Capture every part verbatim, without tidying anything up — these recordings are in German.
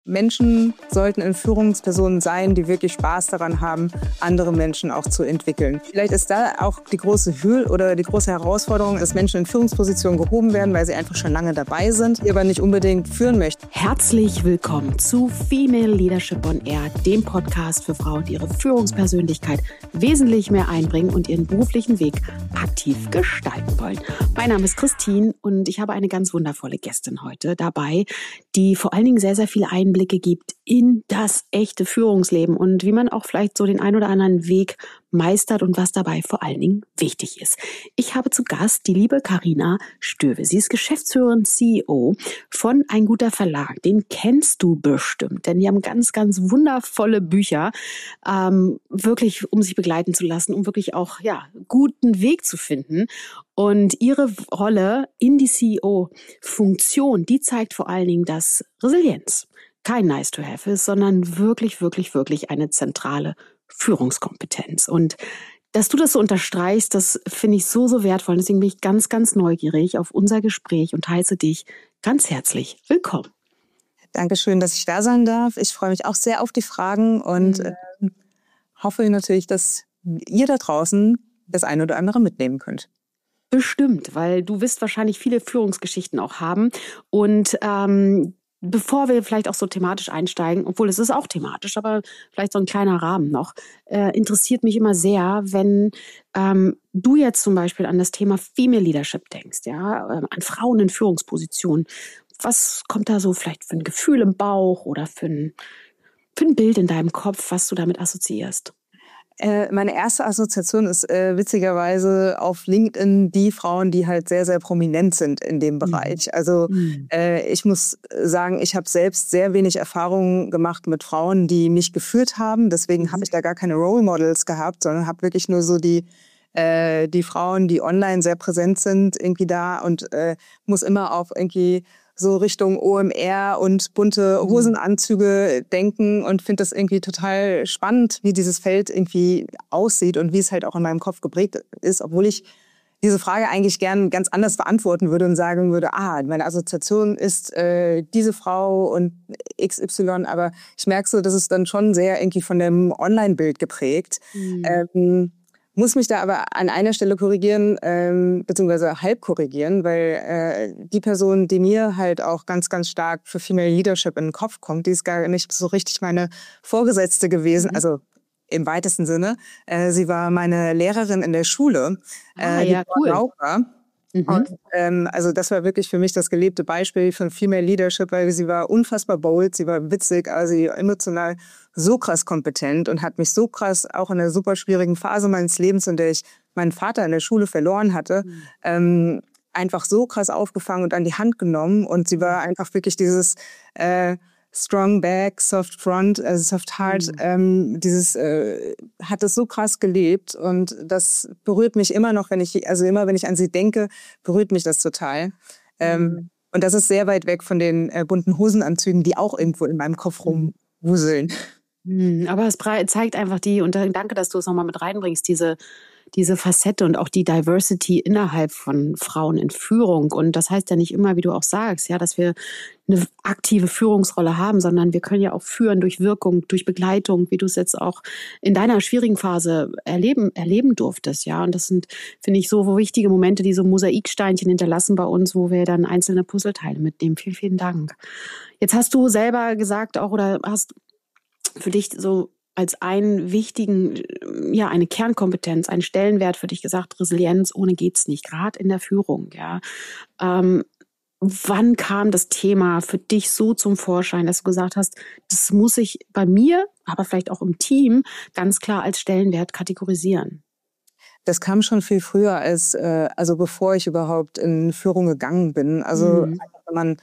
Menschen sollten in Führungspersonen sein, die wirklich Spaß daran haben, andere Menschen auch zu entwickeln. Vielleicht ist da auch die große Hürde oder die große Herausforderung, dass Menschen in Führungspositionen gehoben werden, weil sie einfach schon lange dabei sind, die aber nicht unbedingt führen möchten. Herzlich willkommen zu Female Leadership on Air, dem Podcast für Frauen, die ihre Führungspersönlichkeit wesentlich mehr einbringen und ihren beruflichen Weg aktiv gestalten wollen. Mein Name ist Christine und ich habe eine ganz wundervolle Gästin heute dabei, die vor allen Dingen sehr, sehr viele Einblicke gibt in das echte Führungsleben und wie man auch vielleicht so den ein oder anderen Weg meistert und was dabei vor allen Dingen wichtig ist. Ich habe zu Gast die liebe Carina Stöwe. Sie ist Geschäftsführerin C E O von Ein guter Verlag. Den kennst du bestimmt, denn die haben ganz, ganz wundervolle Bücher, ähm, wirklich um sich begleiten zu lassen, um wirklich auch ja guten Weg zu finden. Und ihre Rolle in die C E O-Funktion, die zeigt vor allen Dingen, dass Resilienz kein nice to have ist, sondern wirklich, wirklich, wirklich eine zentrale Führungskompetenz. Und dass du das so unterstreichst, das finde ich so, so wertvoll. Deswegen bin ich ganz, ganz neugierig auf unser Gespräch und heiße dich ganz herzlich willkommen. Dankeschön, dass ich da sein darf. Ich freue mich auch sehr auf die Fragen und mhm. äh, hoffe natürlich, dass ihr da draußen das eine oder andere mitnehmen könnt. Bestimmt, weil du wirst wahrscheinlich viele Führungsgeschichten auch haben. Und ähm, bevor wir vielleicht auch so thematisch einsteigen, obwohl es ist auch thematisch, aber vielleicht so ein kleiner Rahmen noch, äh, interessiert mich immer sehr, wenn ähm, du jetzt zum Beispiel an das Thema Female Leadership denkst, ja, äh, an Frauen in Führungspositionen. Was kommt da so vielleicht für ein Gefühl im Bauch oder für ein, für ein Bild in deinem Kopf, was du damit assoziierst? Meine erste Assoziation ist äh, witzigerweise auf LinkedIn die Frauen, die halt sehr, sehr prominent sind in dem Bereich. Mhm. Also äh, ich muss sagen, ich habe selbst sehr wenig Erfahrungen gemacht mit Frauen, die mich geführt haben. Deswegen mhm. habe ich da gar keine Role Models gehabt, sondern habe wirklich nur so die äh, die Frauen, die online sehr präsent sind, irgendwie da und äh, muss immer auf irgendwie so Richtung O M R und bunte Hosenanzüge denken und finde das irgendwie total spannend, wie dieses Feld irgendwie aussieht und wie es halt auch in meinem Kopf geprägt ist, obwohl ich diese Frage eigentlich gern ganz anders beantworten würde und sagen würde, ah, meine Assoziation ist äh, diese Frau und X Y, aber ich merke so, das ist dann schon sehr irgendwie von dem Online-Bild geprägt. Mhm. Ähm, muss mich da aber an einer Stelle korrigieren, ähm, beziehungsweise halb korrigieren, weil äh, die Person, die mir halt auch ganz, ganz stark für Female Leadership in den Kopf kommt, die ist gar nicht so richtig meine Vorgesetzte gewesen, mhm. also im weitesten Sinne. Äh, sie war meine Lehrerin in der Schule. Ah, äh, ja, cool. Raucher. Mhm. Und, ähm, also das war wirklich für mich das gelebte Beispiel von Female Leadership, weil sie war unfassbar bold, sie war witzig, also emotional so krass kompetent und hat mich so krass auch in einer super schwierigen Phase meines Lebens, in der ich meinen Vater in der Schule verloren hatte, mhm. ähm, einfach so krass aufgefangen und an die Hand genommen. Und sie war einfach wirklich dieses äh, Strong Back, Soft Front, also Soft Heart, mhm. ähm, dieses äh, hat es so krass gelebt und das berührt mich immer noch, wenn ich, also immer wenn ich an sie denke, berührt mich das total. Mhm. Ähm, und das ist sehr weit weg von den äh, bunten Hosenanzügen, die auch irgendwo in meinem Kopf rumwuseln. Mhm. Aber es zeigt einfach die, und danke, dass du es nochmal mit reinbringst, diese diese Facette und auch die Diversity innerhalb von Frauen in Führung. Und das heißt ja nicht immer, wie du auch sagst, ja, dass wir eine aktive Führungsrolle haben, sondern wir können ja auch führen durch Wirkung, durch Begleitung, wie du es jetzt auch in deiner schwierigen Phase erleben, erleben durftest, ja. Und das sind, finde ich, so wichtige Momente, die so Mosaiksteinchen hinterlassen bei uns, wo wir dann einzelne Puzzleteile mitnehmen. Vielen, vielen Dank. Jetzt hast du selber gesagt auch oder hast für dich so als einen wichtigen, ja, eine Kernkompetenz, einen Stellenwert für dich gesagt, Resilienz, ohne geht's nicht, gerade in der Führung, ja. Ähm, wann kam das Thema für dich so zum Vorschein, dass du gesagt hast, das muss ich bei mir, aber vielleicht auch im Team ganz klar als Stellenwert kategorisieren? Das kam schon viel früher als, äh, also bevor ich überhaupt in Führung gegangen bin. Also mhm. wenn man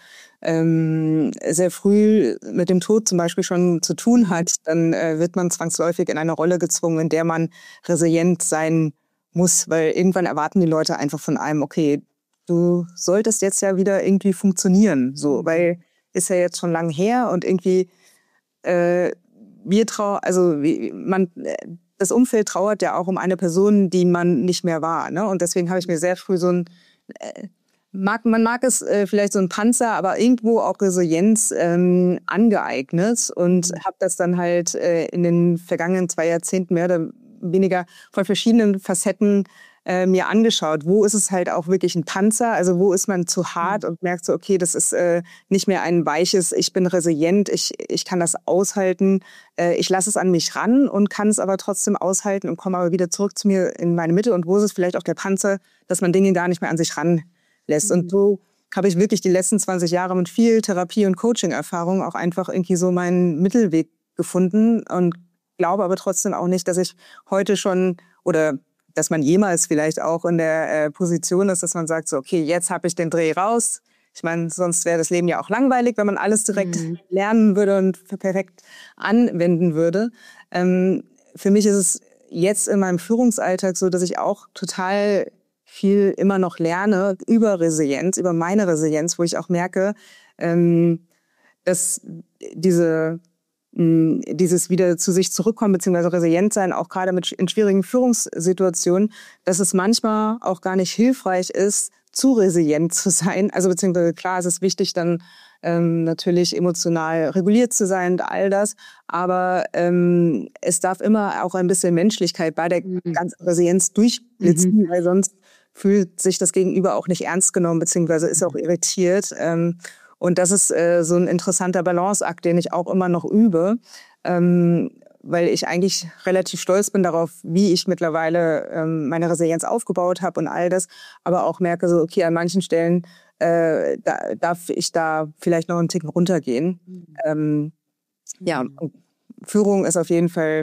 ähm, sehr früh mit dem Tod zum Beispiel schon zu tun hat, dann äh, wird man zwangsläufig in eine Rolle gezwungen, in der man resilient sein muss, weil irgendwann erwarten die Leute einfach von einem, okay, du solltest jetzt ja wieder irgendwie funktionieren, so, mhm. weil ist ja jetzt schon lang her und irgendwie äh, wir trau, also wie, man das Umfeld trauert ja auch um eine Person, die man nicht mehr war, ne? Und deswegen habe ich mir sehr früh so ein äh, Mag, man mag es äh, vielleicht so ein Panzer, aber irgendwo auch Resilienz ähm, angeeignet und habe das dann halt äh, in den vergangenen zwei Jahrzehnten mehr oder weniger von verschiedenen Facetten äh, mir angeschaut. Wo ist es halt auch wirklich ein Panzer? Also wo ist man zu hart und merkt so, okay, das ist äh, nicht mehr ein weiches, ich bin resilient, ich, ich kann das aushalten, äh, ich lasse es an mich ran und kann es aber trotzdem aushalten und komme aber wieder zurück zu mir in meine Mitte. Und wo ist es vielleicht auch der Panzer, dass man Dinge gar nicht mehr an sich ran lässt. Und so habe ich wirklich die letzten zwanzig Jahre mit viel Therapie- und Coaching-Erfahrung auch einfach irgendwie so meinen Mittelweg gefunden und glaube aber trotzdem auch nicht, dass ich heute schon oder dass man jemals vielleicht auch in der äh, Position ist, dass man sagt, so okay, jetzt habe ich den Dreh raus. Ich meine, sonst wäre das Leben ja auch langweilig, wenn man alles direkt mhm. lernen würde und perfekt anwenden würde. Ähm, für mich ist es jetzt in meinem Führungsalltag so, dass ich auch total viel immer noch lerne über Resilienz, über meine Resilienz, wo ich auch merke, ähm, dass diese, mh, dieses wieder zu sich zurückkommen, beziehungsweise resilient sein, auch gerade mit, in schwierigen Führungssituationen, dass es manchmal auch gar nicht hilfreich ist, zu resilient zu sein. Also beziehungsweise klar, es ist wichtig, dann ähm, natürlich emotional reguliert zu sein und all das, aber ähm, es darf immer auch ein bisschen Menschlichkeit bei der mhm. ganzen Resilienz durchblitzen, mhm. weil sonst fühlt sich das Gegenüber auch nicht ernst genommen, beziehungsweise ist auch irritiert. Ähm, und das ist äh, so ein interessanter Balanceakt, den ich auch immer noch übe, ähm, weil ich eigentlich relativ stolz bin darauf, wie ich mittlerweile ähm, meine Resilienz aufgebaut habe und all das, aber auch merke so, okay, an manchen Stellen äh, da, darf ich da vielleicht noch einen Ticken runtergehen. Mhm. Ähm, ja, und Führung ist auf jeden Fall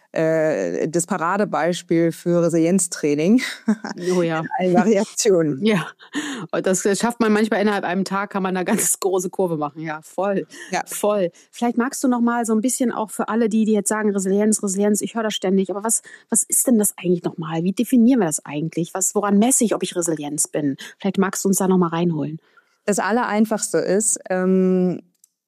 Äh, das Paradebeispiel für Resilienztraining. Oh ja. In allen Variationen. Ja, und das schafft man manchmal innerhalb einem Tag, kann man eine ganz große Kurve machen. Ja, voll, ja. voll. Vielleicht magst du noch mal so ein bisschen auch für alle, die, die jetzt sagen, Resilienz, Resilienz, ich höre das ständig, aber was, was ist denn das eigentlich nochmal? Wie definieren wir das eigentlich? Was, woran messe ich, ob ich Resilienz bin? Vielleicht magst du uns da noch mal reinholen. Das Allereinfachste ist, ähm,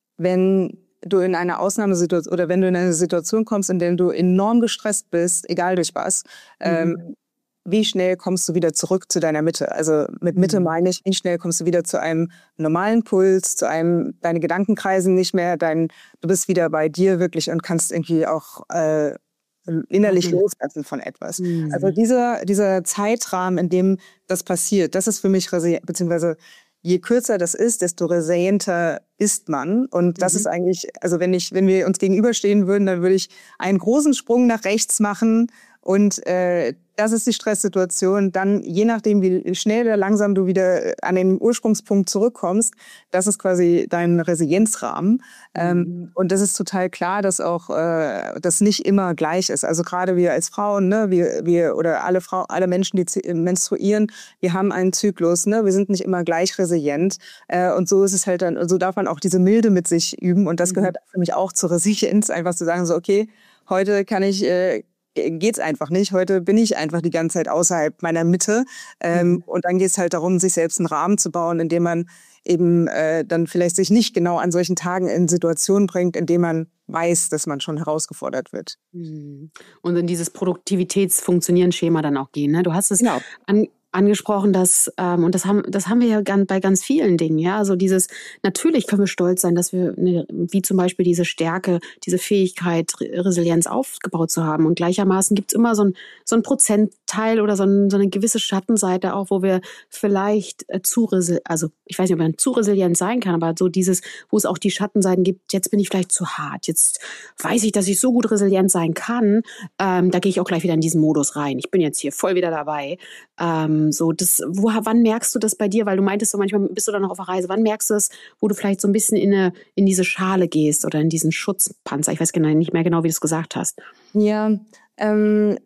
wenn du in eine Ausnahmesituation oder wenn du in eine Situation kommst, in der du enorm gestresst bist, egal durch was, mhm. ähm, wie schnell kommst du wieder zurück zu deiner Mitte? Also mit Mitte mhm. meine ich, wie schnell kommst du wieder zu einem normalen Puls, zu einem, deine Gedanken kreisen nicht mehr, dein, du bist wieder bei dir wirklich und kannst irgendwie auch äh, innerlich mhm. loslassen von etwas. Mhm. Also dieser, dieser Zeitrahmen, in dem das passiert, das ist für mich, beziehungsweise je kürzer das ist, desto resilienter ist man. Und das mhm. ist eigentlich, also wenn ich, wenn wir uns gegenüberstehen würden, dann würde ich einen großen Sprung nach rechts machen und äh, das ist die Stresssituation. Dann, je nachdem, wie schnell oder langsam du wieder an den Ursprungspunkt zurückkommst, das ist quasi dein Resilienzrahmen. Mhm. Ähm, und das ist total klar, dass auch äh, das nicht immer gleich ist. Also gerade wir als Frauen, ne, wir, wir oder alle Frauen, alle Menschen, die menstruieren, wir haben einen Zyklus, ne, wir sind nicht immer gleich resilient. Äh, und so ist es halt dann, und so darf man auch diese Milde mit sich üben. Und das mhm. gehört für mich auch zur Resilienz, einfach zu sagen, so, okay, heute kann ich äh, geht's einfach nicht. Heute bin ich einfach die ganze Zeit außerhalb meiner Mitte. Ähm, mhm. Und dann geht's halt darum, sich selbst einen Rahmen zu bauen, in dem man eben äh, dann vielleicht sich nicht genau an solchen Tagen in Situationen bringt, in denen man weiß, dass man schon herausgefordert wird. Mhm. Und in dieses Produktivitätsfunktionieren-Schema dann auch gehen. Ne? Du hast es genau. an angesprochen, dass, ähm, und das haben, das haben wir ja ganz, bei ganz vielen Dingen, ja, also dieses, natürlich können wir stolz sein, dass wir, ne, wie zum Beispiel diese Stärke, diese Fähigkeit, Resilienz aufgebaut zu haben und gleichermaßen gibt's immer so ein, so ein Prozentteil oder so, ein, so eine gewisse Schattenseite auch, wo wir vielleicht äh, zu, also ich weiß nicht, ob man zu resilient sein kann, aber so dieses, wo es auch die Schattenseiten gibt, jetzt bin ich vielleicht zu hart, jetzt weiß ich, dass ich so gut resilient sein kann, ähm, da gehe ich auch gleich wieder in diesen Modus rein, ich bin jetzt hier voll wieder dabei, ähm, so, das, wo, wann merkst du das bei dir? Weil du meintest, so manchmal bist du dann noch auf der Reise. Wann merkst du es, wo du vielleicht so ein bisschen in, eine, in diese Schale gehst oder in diesen Schutzpanzer? Ich weiß genau, nicht mehr genau, wie du es gesagt hast. Ja, ähm,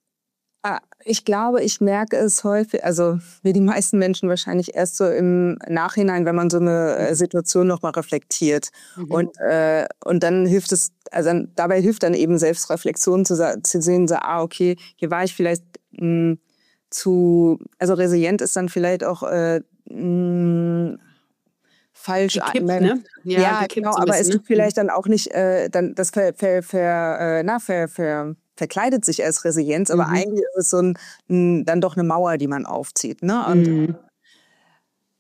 ich glaube, ich merke es häufig, also wie die meisten Menschen wahrscheinlich erst so im Nachhinein, wenn man so eine Situation nochmal reflektiert. Mhm. Und, äh, und dann hilft es, also dabei hilft dann eben Selbstreflexion zu, zu sehen, so, ah, okay, hier war ich vielleicht mh, zu, also resilient ist dann vielleicht auch äh, mh, falsch. Gekippt, ne? Ja, ja genau, so aber bisschen, es tut ne? vielleicht dann auch nicht, äh, dann das ver, ver, ver, äh, na, ver, ver, verkleidet sich als Resilienz, aber mhm. eigentlich ist es so ein, ein, dann doch eine Mauer, die man aufzieht. Ne? Und, mhm.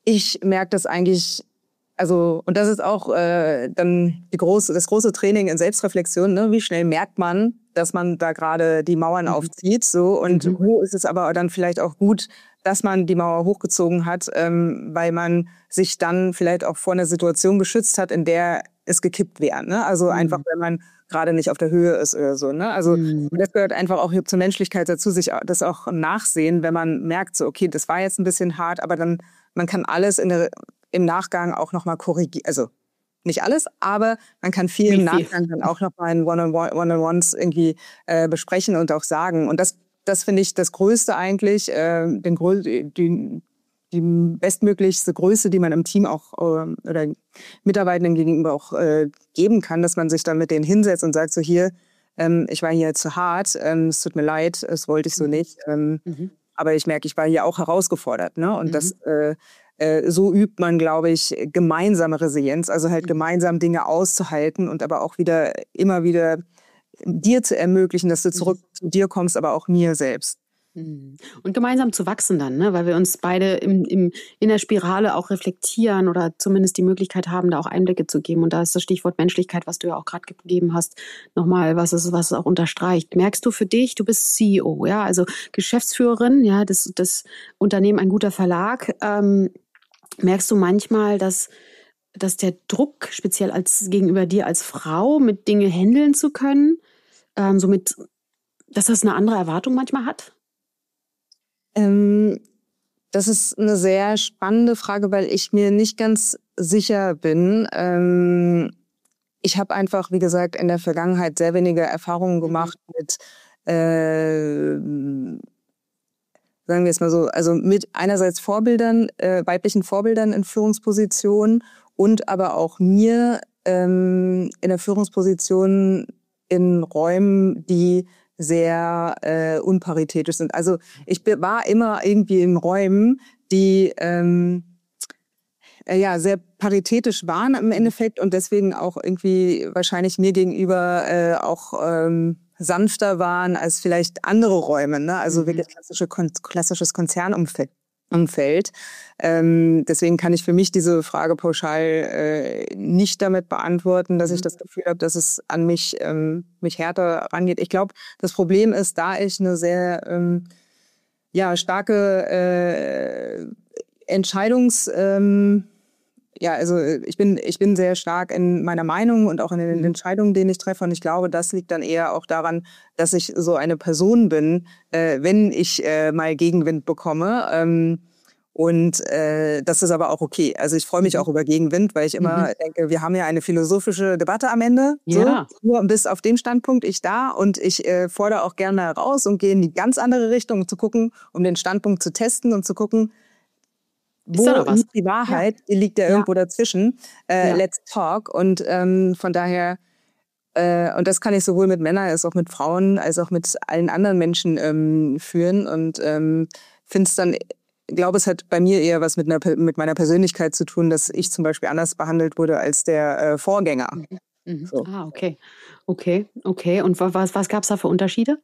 ich merke das eigentlich, also, und das ist auch äh, dann die große, das große Training in Selbstreflexion, ne? Wie schnell merkt man, dass man da gerade die Mauern mhm. aufzieht, so, und mhm. wo ist es aber dann vielleicht auch gut, dass man die Mauer hochgezogen hat, ähm, weil man sich dann vielleicht auch vor einer Situation geschützt hat, in der es gekippt wäre, ne? Also mhm. einfach, wenn man gerade nicht auf der Höhe ist oder so, ne? Also mhm. das gehört einfach auch zur Menschlichkeit dazu, sich das auch nachsehen, wenn man merkt, so, okay, das war jetzt ein bisschen hart, aber dann, man kann alles in der im Nachgang auch nochmal korrigieren, also nicht alles, aber man kann viel Wie im Nachgang viel? dann auch nochmal in One-on-Ones irgendwie äh, besprechen und auch sagen. Und das, das finde ich das Größte eigentlich, äh, den Grö- die, die bestmöglichste Größe, die man im Team auch äh, oder Mitarbeitenden gegenüber auch äh, geben kann, dass man sich dann mit denen hinsetzt und sagt, so hier, ähm, ich war hier zu hart, ähm, es tut mir leid, das wollte ich so nicht, ähm, mhm. aber ich merke, ich war hier auch herausgefordert, ne? Und mhm. das äh, Äh, so übt man, glaube ich, gemeinsame Resilienz, also halt gemeinsam Dinge auszuhalten und aber auch wieder immer wieder dir zu ermöglichen, dass du zurück mhm. zu dir kommst, aber auch mir selbst. Und gemeinsam zu wachsen dann, ne? Weil wir uns beide im, im, in der Spirale auch reflektieren oder zumindest die Möglichkeit haben, da auch Einblicke zu geben. Und da ist das Stichwort Menschlichkeit, was du ja auch gerade gegeben hast, nochmal, was es, was es auch unterstreicht. Merkst du für dich, du bist C E O, ja, also Geschäftsführerin, ja, das, das Unternehmen ein guter Verlag, ähm, merkst du manchmal, dass, dass der Druck, speziell als gegenüber dir als Frau, mit Dinge handeln zu können, ähm, somit, dass das eine andere Erwartung manchmal hat? Ähm, das ist eine sehr spannende Frage, weil ich mir nicht ganz sicher bin. Ähm, ich habe einfach, wie gesagt, in der Vergangenheit sehr wenige Erfahrungen gemacht mhm. mit äh, sagen wir es mal so, also mit einerseits Vorbildern, äh, weiblichen Vorbildern in Führungspositionen und aber auch mir ähm, in der Führungsposition in Räumen, die sehr äh, unparitätisch sind. Also ich war immer irgendwie in Räumen, die ähm, äh, ja sehr paritätisch waren im Endeffekt und deswegen auch irgendwie wahrscheinlich mir gegenüber äh, auch ähm, sanfter waren als vielleicht andere Räume, ne? Also mhm. wirklich klassische, klassisches Konzernumfeld. Umfeld. Ähm, deswegen kann ich für mich diese Frage pauschal äh, nicht damit beantworten, dass mhm. ich das Gefühl habe, dass es an mich, ähm, mich härter rangeht. Ich glaube, das Problem ist, da ich eine sehr ähm, ja, starke äh, Entscheidungs... Ähm, Ja, also ich bin ich bin sehr stark in meiner Meinung und auch in den Entscheidungen, die ich treffe. Und ich glaube, das liegt dann eher auch daran, dass ich so eine Person bin, äh, wenn ich äh, mal Gegenwind bekomme. Ähm, und äh, das ist aber auch okay. Also ich freue mich auch über Gegenwind, weil ich immer mhm. denke, wir haben ja eine philosophische Debatte am Ende. Ja. So, nur bis auf dem Standpunkt ich da. Und ich äh, fordere auch gerne raus und gehe in die ganz andere Richtung, um zu gucken, um den Standpunkt zu testen und zu gucken, wo liegt die Wahrheit? Ja. Die liegt ja, ja irgendwo dazwischen. Äh, ja. Let's talk. Und ähm, von daher, äh, und das kann ich sowohl mit Männern als auch mit Frauen, als auch mit allen anderen Menschen ähm, führen. Und ähm, finde es dann, glaube es hat bei mir eher was mit, einer, mit meiner Persönlichkeit zu tun, dass ich zum Beispiel anders behandelt wurde als der äh, Vorgänger. Mhm. Mhm. So. Ah, okay. Okay, okay. Und was, was gab es da für Unterschiede?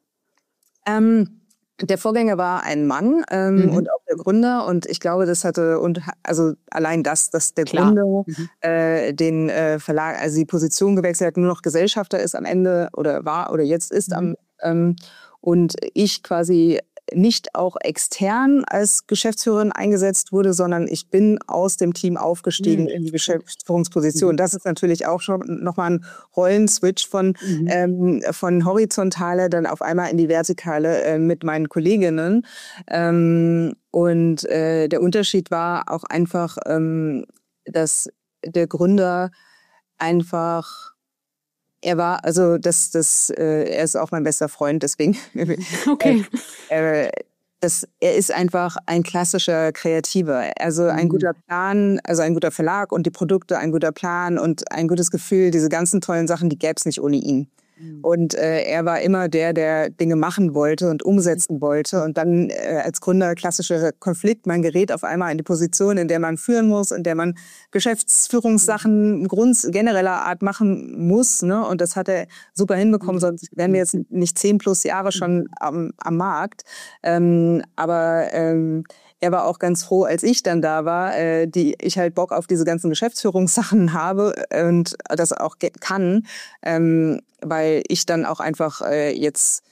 Ähm, Der Vorgänger war ein Mann ähm, mhm. und auch der Gründer und ich glaube, das hatte und also allein das, dass der Klar. Gründer mhm. äh, den äh, Verlag, also die Position gewechselt hat, nur noch Gesellschafter ist am Ende oder war oder jetzt ist mhm. am ähm, und ich quasi nicht auch extern als Geschäftsführerin eingesetzt wurde, sondern ich bin aus dem Team aufgestiegen mhm. in die Geschäftsführungsposition. Mhm. Das ist natürlich auch schon nochmal ein Rollenswitch von, mhm. ähm, von horizontale dann auf einmal in die vertikale äh, mit meinen Kolleginnen. Ähm, und äh, der Unterschied war auch einfach, ähm, dass der Gründer einfach Er war, also das, das, äh, er ist auch mein bester Freund, deswegen. Okay. äh, äh, das, er ist einfach ein klassischer Kreativer. Also ein mhm. guter Plan, also ein guter Verlag und die Produkte, ein guter Plan und ein gutes Gefühl. Diese ganzen tollen Sachen, die gäbe es nicht ohne ihn. Und äh, er war immer der, der Dinge machen wollte und umsetzen wollte. Und dann äh, als Gründer klassischer Konflikt, man gerät auf einmal in die Position, in der man führen muss, in der man Geschäftsführungssachen Grund, genereller Art machen muss. Ne? Und das hat er super hinbekommen, sonst wären wir jetzt nicht zehn plus Jahre schon am, am Markt. Ähm, aber ähm, er war auch ganz froh, als ich dann da war, äh, die ich halt Bock auf diese ganzen Geschäftsführungssachen habe und das auch kann, ähm, weil ich dann auch einfach äh, jetzt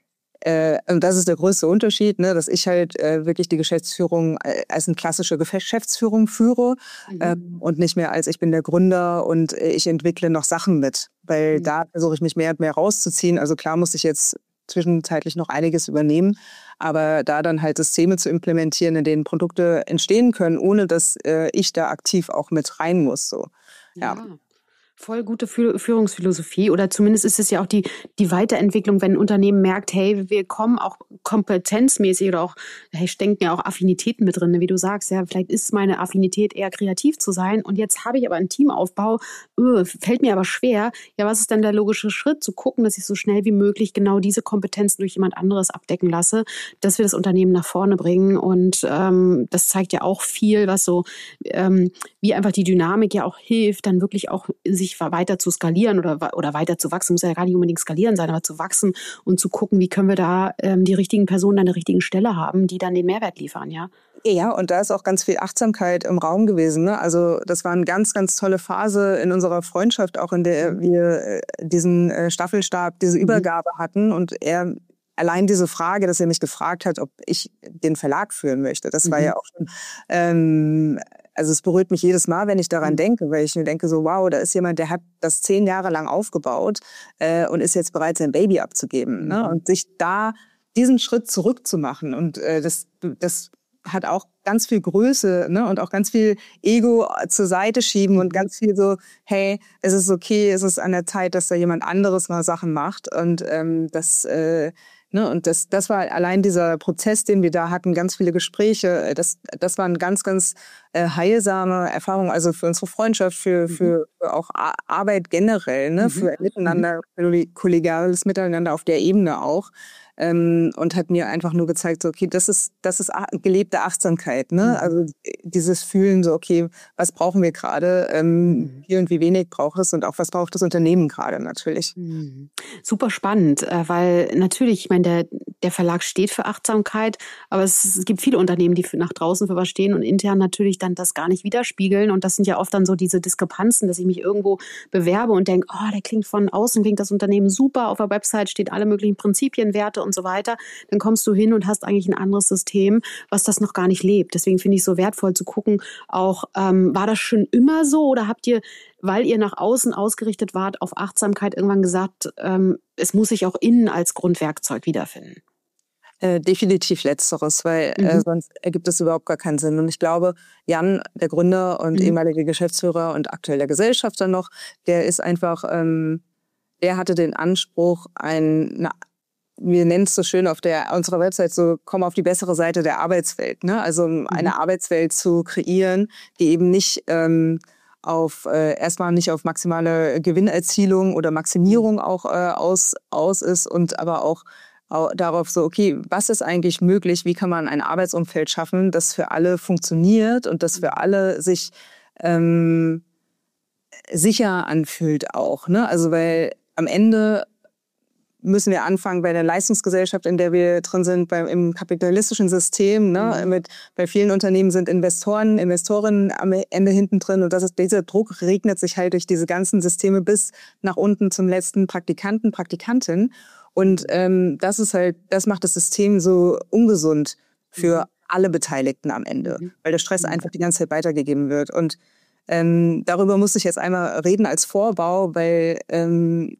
Äh, und das ist der größte Unterschied, ne, dass ich halt äh, wirklich die Geschäftsführung äh, als eine klassische Geschäftsführung führe mhm. äh, und nicht mehr als ich bin der Gründer und äh, ich entwickle noch Sachen mit. Weil mhm. da versuche ich mich mehr und mehr rauszuziehen. Also klar muss ich jetzt zwischenzeitlich noch einiges übernehmen, aber da dann halt Systeme zu implementieren, in denen Produkte entstehen können, ohne dass äh, ich da aktiv auch mit rein muss. So. Ja. ja. Voll gute Führungsphilosophie oder zumindest ist es ja auch die, die Weiterentwicklung, wenn ein Unternehmen merkt, hey, wir kommen auch kompetenzmäßig oder auch, hey, stecken ja auch Affinitäten mit drin, wie du sagst, ja, vielleicht ist meine Affinität eher kreativ zu sein und jetzt habe ich aber einen Teamaufbau, öh, fällt mir aber schwer. Ja, was ist dann der logische Schritt? Zu gucken, dass ich so schnell wie möglich genau diese Kompetenzen durch jemand anderes abdecken lasse, dass wir das Unternehmen nach vorne bringen und ähm, das zeigt ja auch viel, was so, ähm, wie einfach die Dynamik ja auch hilft, dann wirklich auch sich weiter zu skalieren oder, oder weiter zu wachsen, muss ja gar nicht unbedingt skalieren sein, aber zu wachsen und zu gucken, wie können wir da ähm, die richtigen Personen an der richtigen Stelle haben, die dann den Mehrwert liefern, ja. Ja, und da ist auch ganz viel Achtsamkeit im Raum gewesen. Ne? Also das war eine ganz, ganz tolle Phase in unserer Freundschaft, auch in der wir diesen Staffelstab, diese Übergabe hatten und er allein diese Frage, dass er mich gefragt hat, ob ich den Verlag führen möchte, das war mhm. ja auch schon ähm, also es berührt mich jedes Mal, wenn ich daran denke, weil ich mir denke so, wow, da ist jemand, der hat das zehn Jahre lang aufgebaut äh, und ist jetzt bereit, sein Baby abzugeben. Mhm. Ne? Und sich da diesen Schritt zurückzumachen und äh, das, das hat auch ganz viel Größe, ne? Und auch ganz viel Ego zur Seite schieben und ganz viel so, hey, es ist okay, es ist an der Zeit, dass da jemand anderes mal Sachen macht und ähm, das äh, Ne, und das, das war allein dieser Prozess, den wir da hatten, ganz viele Gespräche. Das, das war eine ganz, ganz äh, heilsame Erfahrung, also für unsere Freundschaft, für, für, für auch Arbeit generell, ne, für Miteinander, für kollegiales Miteinander auf der Ebene auch. Ähm, und hat mir einfach nur gezeigt, so, okay, das ist, das ist gelebte Achtsamkeit, ne? Mhm. Also dieses Fühlen, so, okay, was brauchen wir gerade, ähm, mhm. wie und wie wenig braucht es und auch was braucht das Unternehmen gerade natürlich. Mhm. Super spannend, weil natürlich, ich meine, der, der Verlag steht für Achtsamkeit, aber es, es gibt viele Unternehmen, die für, nach draußen für was stehen und intern natürlich dann das gar nicht widerspiegeln und das sind ja oft dann so diese Diskrepanzen, dass ich mich irgendwo bewerbe und denke, oh, der klingt von außen, klingt das Unternehmen super, auf der Website steht alle möglichen Prinzipien, Werte und so weiter, dann kommst du hin und hast eigentlich ein anderes System, was das noch gar nicht lebt. Deswegen finde ich es so wertvoll zu gucken, auch ähm, war das schon immer so oder habt ihr, weil ihr nach außen ausgerichtet wart, auf Achtsamkeit irgendwann gesagt, ähm, es muss sich auch innen als Grundwerkzeug wiederfinden? Äh, definitiv Letzteres, weil mhm. äh, sonst ergibt es überhaupt gar keinen Sinn. Und ich glaube, Jan, der Gründer und mhm. ehemalige Geschäftsführer und aktueller Gesellschafter noch, der ist einfach, ähm, der hatte den Anspruch, ein, eine wir nennen es so schön auf der unserer Website so, komm auf die bessere Seite der Arbeitswelt. Ne? Also mhm. eine Arbeitswelt zu kreieren, die eben nicht ähm, auf äh, erstmal nicht auf maximale Gewinnerzielung oder Maximierung auch äh, aus, aus ist und aber auch, auch darauf so, okay, was ist eigentlich möglich, wie kann man ein Arbeitsumfeld schaffen, das für alle funktioniert und das für alle sich ähm, sicher anfühlt auch. Ne? Also weil am Ende müssen wir anfangen bei der Leistungsgesellschaft, in der wir drin sind, beim, im kapitalistischen System. Ne? Mhm. Mit, bei vielen Unternehmen sind Investoren, Investorinnen am Ende hinten drin. Und das ist, dieser Druck regnet sich halt durch diese ganzen Systeme bis nach unten zum letzten Praktikanten, Praktikantin. Und ähm, das ist halt, das macht das System so ungesund für mhm. alle Beteiligten am Ende, mhm. weil der Stress mhm. einfach die ganze Zeit weitergegeben wird. Und ähm, darüber muss ich jetzt einmal reden als Vorbau, weil ähm,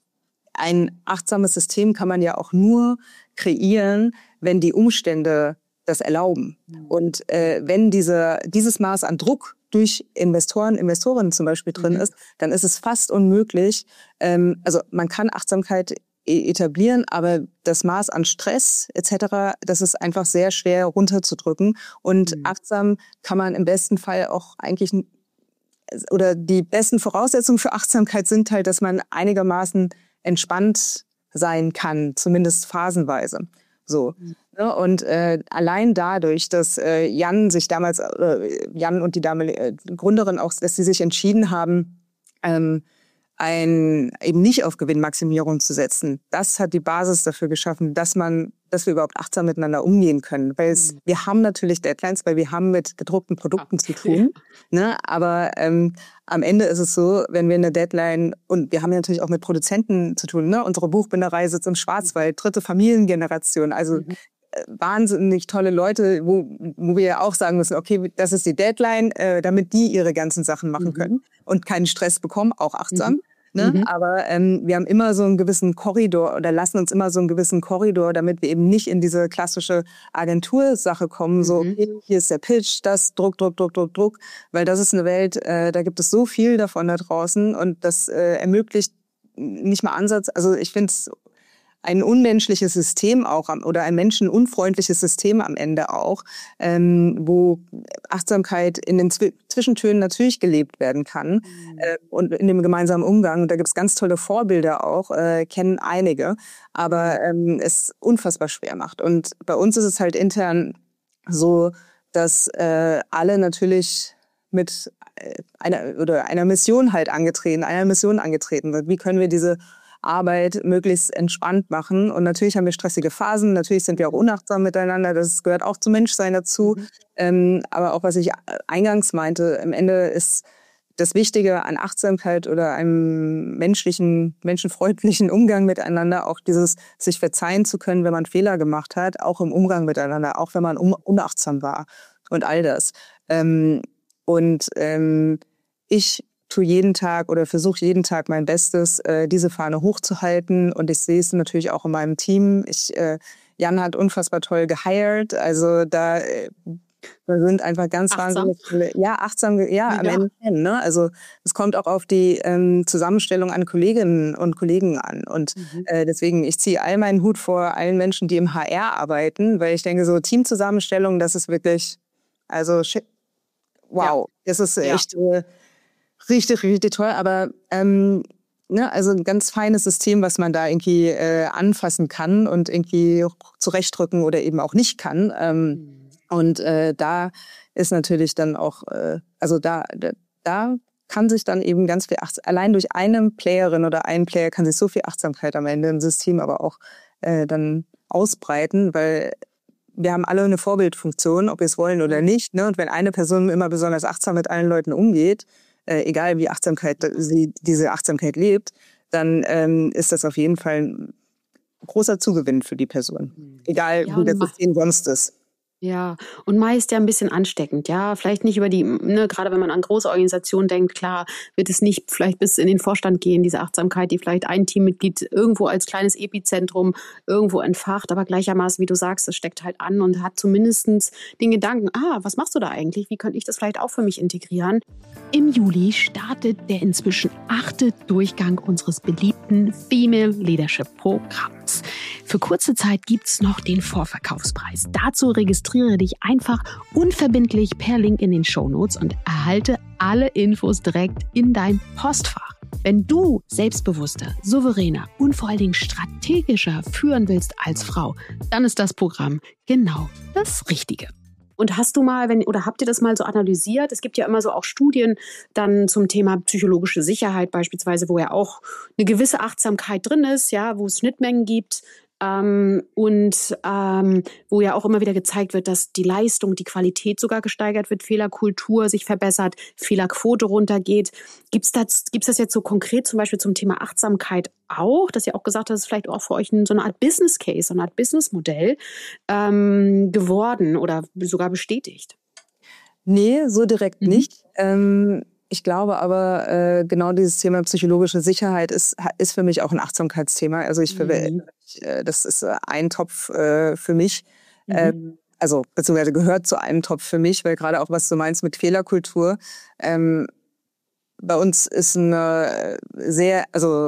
ein achtsames System kann man ja auch nur kreieren, wenn die Umstände das erlauben. Mhm. Und äh, wenn diese, dieses Maß an Druck durch Investoren, Investorinnen zum Beispiel drin mhm. ist, dann ist es fast unmöglich. Ähm, also man kann Achtsamkeit etablieren, aber das Maß an Stress et cetera, das ist einfach sehr schwer runterzudrücken. Und mhm. achtsam kann man im besten Fall auch eigentlich, oder die besten Voraussetzungen für Achtsamkeit sind halt, dass man einigermaßen entspannt sein kann, zumindest phasenweise. So. Mhm. Ne? Und äh, allein dadurch, dass äh, Jan sich damals, äh, Jan und die damalige äh, Gründerin auch, dass sie sich entschieden haben, ähm, ein, eben nicht auf Gewinnmaximierung zu setzen, das hat die Basis dafür geschaffen, dass man, dass wir überhaupt achtsam miteinander umgehen können. Weil es, mhm. wir haben natürlich Deadlines, weil wir haben mit gedruckten Produkten zu tun. Ne? Aber ähm, am Ende ist es so, wenn wir eine Deadline, und wir haben ja natürlich auch mit Produzenten zu tun, ne? Unsere Buchbinderei sitzt im Schwarzwald, dritte Familiengeneration, also mhm. wahnsinnig tolle Leute, wo, wo wir ja auch sagen müssen, okay, das ist die Deadline, äh, damit die ihre ganzen Sachen machen mhm. können und keinen Stress bekommen, auch achtsam. Mhm. Ne? Mhm. Aber ähm, wir haben immer so einen gewissen Korridor oder lassen uns immer so einen gewissen Korridor, damit wir eben nicht in diese klassische Agentursache kommen, mhm. so okay, hier ist der Pitch, das Druck, Druck, Druck, Druck, Druck, weil das ist eine Welt, äh, da gibt es so viel davon da draußen und das äh, ermöglicht nicht mal Ansatz, also ich finde es ein unmenschliches System auch oder ein menschenunfreundliches System am Ende auch, ähm, wo Achtsamkeit in den Zw- Zwischentönen natürlich gelebt werden kann mhm. äh, und in dem gemeinsamen Umgang. Und da gibt es ganz tolle Vorbilder auch, äh, kennen einige, aber ähm, es unfassbar schwer macht. Und bei uns ist es halt intern so, dass äh, alle natürlich mit einer oder einer Mission halt angetreten, einer Mission angetreten wird. Wie können wir diese Arbeit möglichst entspannt machen. Und natürlich haben wir stressige Phasen, natürlich sind wir auch unachtsam miteinander, das gehört auch zum Menschsein dazu. Mhm. Ähm, aber auch was ich eingangs meinte, am Ende ist das Wichtige an Achtsamkeit oder einem menschlichen, menschenfreundlichen Umgang miteinander auch dieses, sich verzeihen zu können, wenn man Fehler gemacht hat, auch im Umgang miteinander, auch wenn man un- unachtsam war und all das. Ähm, und ähm, ich tue jeden Tag oder versuche jeden Tag mein Bestes, äh, diese Fahne hochzuhalten. Und ich sehe es natürlich auch in meinem Team. Ich, äh, Jan hat unfassbar toll gehired. Also da, äh, da sind einfach ganz achtsam. wahnsinnig viele, ja, achtsam, ja, ja. am Ende. Ne? Also es kommt auch auf die ähm, Zusammenstellung an Kolleginnen und Kollegen an. Und mhm. äh, deswegen, ich ziehe all meinen Hut vor allen Menschen, die im H R arbeiten, weil ich denke, so Teamzusammenstellung, das ist wirklich, also shit, wow, ja. das ist echt... Ja. Äh, Richtig, richtig toll, aber ähm, ne, also ein ganz feines System, was man da irgendwie äh, anfassen kann und irgendwie zurechtdrücken oder eben auch nicht kann. Ähm, mhm. Und äh, da ist natürlich dann auch, äh, also da, da, da kann sich dann eben ganz viel, Achtsamkeit, allein durch eine Playerin oder einen Player kann sich so viel Achtsamkeit am Ende im System aber auch äh, dann ausbreiten, weil wir haben alle eine Vorbildfunktion, ob wir es wollen oder nicht. Ne? Und wenn eine Person immer besonders achtsam mit allen Leuten umgeht, Äh, egal wie Achtsamkeit sie diese Achtsamkeit lebt, dann ähm, ist das auf jeden Fall ein großer Zugewinn für die Person. Egal ja, wie das System sonst ist. Ja, und meist ja ein bisschen ansteckend, ja, vielleicht nicht über die, ne, gerade wenn man an große Organisationen denkt, klar, wird es nicht vielleicht bis in den Vorstand gehen, diese Achtsamkeit, die vielleicht ein Teammitglied irgendwo als kleines Epizentrum irgendwo entfacht, aber gleichermaßen, wie du sagst, es steckt halt an und hat zumindest den Gedanken, ah, was machst du da eigentlich, wie könnte ich das vielleicht auch für mich integrieren? Im Juli startet der inzwischen achte Durchgang unseres beliebten Female Leadership Programms. Für kurze Zeit gibt's noch den Vorverkaufspreis. Dazu registriere dich einfach unverbindlich per Link in den Shownotes und erhalte alle Infos direkt in dein Postfach. Wenn du selbstbewusster, souveräner und vor allen Dingen strategischer führen willst als Frau, dann ist das Programm genau das Richtige. Und hast du mal, wenn oder habt ihr das mal so analysiert? Es gibt ja immer so auch Studien dann zum Thema psychologische Sicherheit beispielsweise, wo ja auch eine gewisse Achtsamkeit drin ist, ja, wo es Schnittmengen gibt. Ähm, und ähm, wo ja auch immer wieder gezeigt wird, dass die Leistung, die Qualität sogar gesteigert wird, Fehlerkultur sich verbessert, Fehlerquote runtergeht. Gibt's das, gibt's das jetzt so konkret zum Beispiel zum Thema Achtsamkeit auch, dass ihr auch gesagt habt, das ist vielleicht auch für euch so eine Art Business Case, so eine Art Businessmodell ähm, geworden oder sogar bestätigt? Nee, so direkt mhm. nicht. Ähm Ich glaube aber, äh, genau dieses Thema psychologische Sicherheit ist, ist für mich auch ein Achtsamkeitsthema. Also ich mhm. äh, das ist ein Topf äh, für mich. Mhm. Ähm, also beziehungsweise gehört zu einem Topf für mich, weil gerade auch, was du meinst mit Fehlerkultur, ähm, bei uns ist eine sehr, also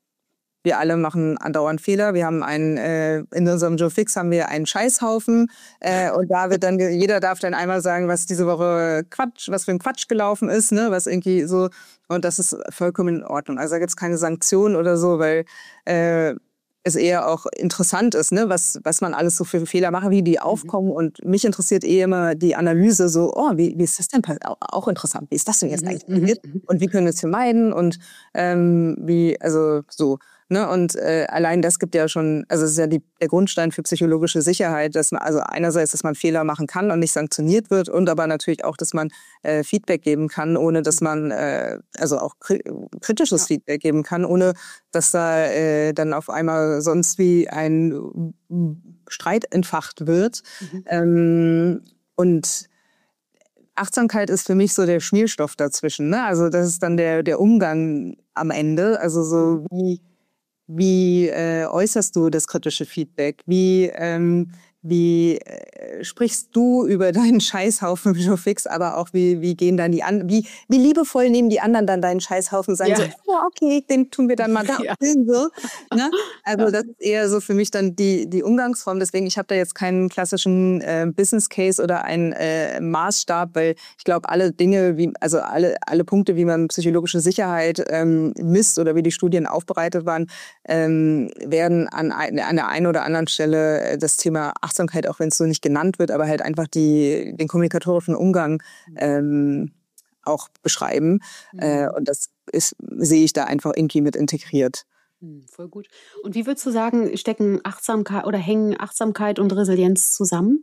wir alle machen andauernd Fehler. Wir haben einen, äh, in unserem Joe Fix haben wir einen Scheißhaufen. Äh, und da wird dann, jeder darf dann einmal sagen, was diese Woche Quatsch, was für ein Quatsch gelaufen ist, ne, was irgendwie so, und das ist vollkommen in Ordnung. Also da gibt's keine Sanktionen oder so, weil, äh, es eher auch interessant ist, ne, was, was man alles so für Fehler macht, wie die aufkommen. Und mich interessiert eh immer die Analyse so, oh, wie, wie ist das denn passiert? Auch interessant. Wie ist das denn jetzt eigentlich passiert? Und wie können wir es vermeiden? Und, ähm, wie, also, so. Ne? Und äh, allein das gibt ja schon, also es ist ja die, der Grundstein für psychologische Sicherheit, dass man, also einerseits, dass man Fehler machen kann und nicht sanktioniert wird und aber natürlich auch, dass man äh, Feedback geben kann, ohne dass man, äh, also auch kri- kritisches ja. Feedback geben kann, ohne dass da äh, dann auf einmal sonst wie ein Streit entfacht wird. Mhm. Ähm, und Achtsamkeit ist für mich so der Schmierstoff dazwischen. Ne? Also das ist dann der, der Umgang am Ende. Also so wie, wie äh, äußerst du das kritische Feedback? Wie, ähm, wie äh, sprichst du über deinen Scheißhaufen, wie du fix, aber auch wie, wie gehen dann die anderen, wie, wie liebevoll nehmen die anderen dann deinen Scheißhaufen und sagen ja. so, oh, okay, den tun wir dann mal da. Ja. So, ne? Also ja. das ist eher so für mich dann die, die Umgangsform. Deswegen, ich habe da jetzt keinen klassischen äh, Business Case oder einen äh, Maßstab, weil ich glaube, alle Dinge, wie, also alle, alle Punkte, wie man psychologische Sicherheit ähm, misst oder wie die Studien aufbereitet waren, ähm, werden an, ein, an der einen oder anderen Stelle äh, das Thema Achtsamkeit, auch wenn es so nicht genannt wird, aber halt einfach die, den kommunikatorischen Umgang ähm, auch beschreiben. Mhm. Äh, und das ist, sehe ich da einfach irgendwie mit integriert. Mhm, voll gut. Und wie würdest du sagen, stecken Achtsamkeit oder hängen Achtsamkeit und Resilienz zusammen?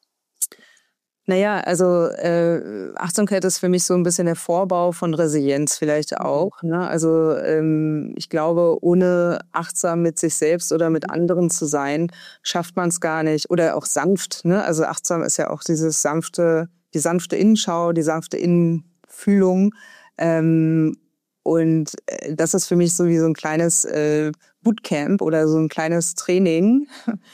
Naja, also äh, Achtsamkeit ist für mich so ein bisschen der Vorbau von Resilienz vielleicht auch. Ne? Also ähm, ich glaube, ohne achtsam mit sich selbst oder mit anderen zu sein, schafft man es gar nicht. Oder auch sanft. Ne? Also achtsam ist ja auch dieses sanfte, die sanfte Innenschau, die sanfte Innenfühlung. Ähm, und das ist für mich so wie so ein kleines äh, Bootcamp oder so ein kleines Training,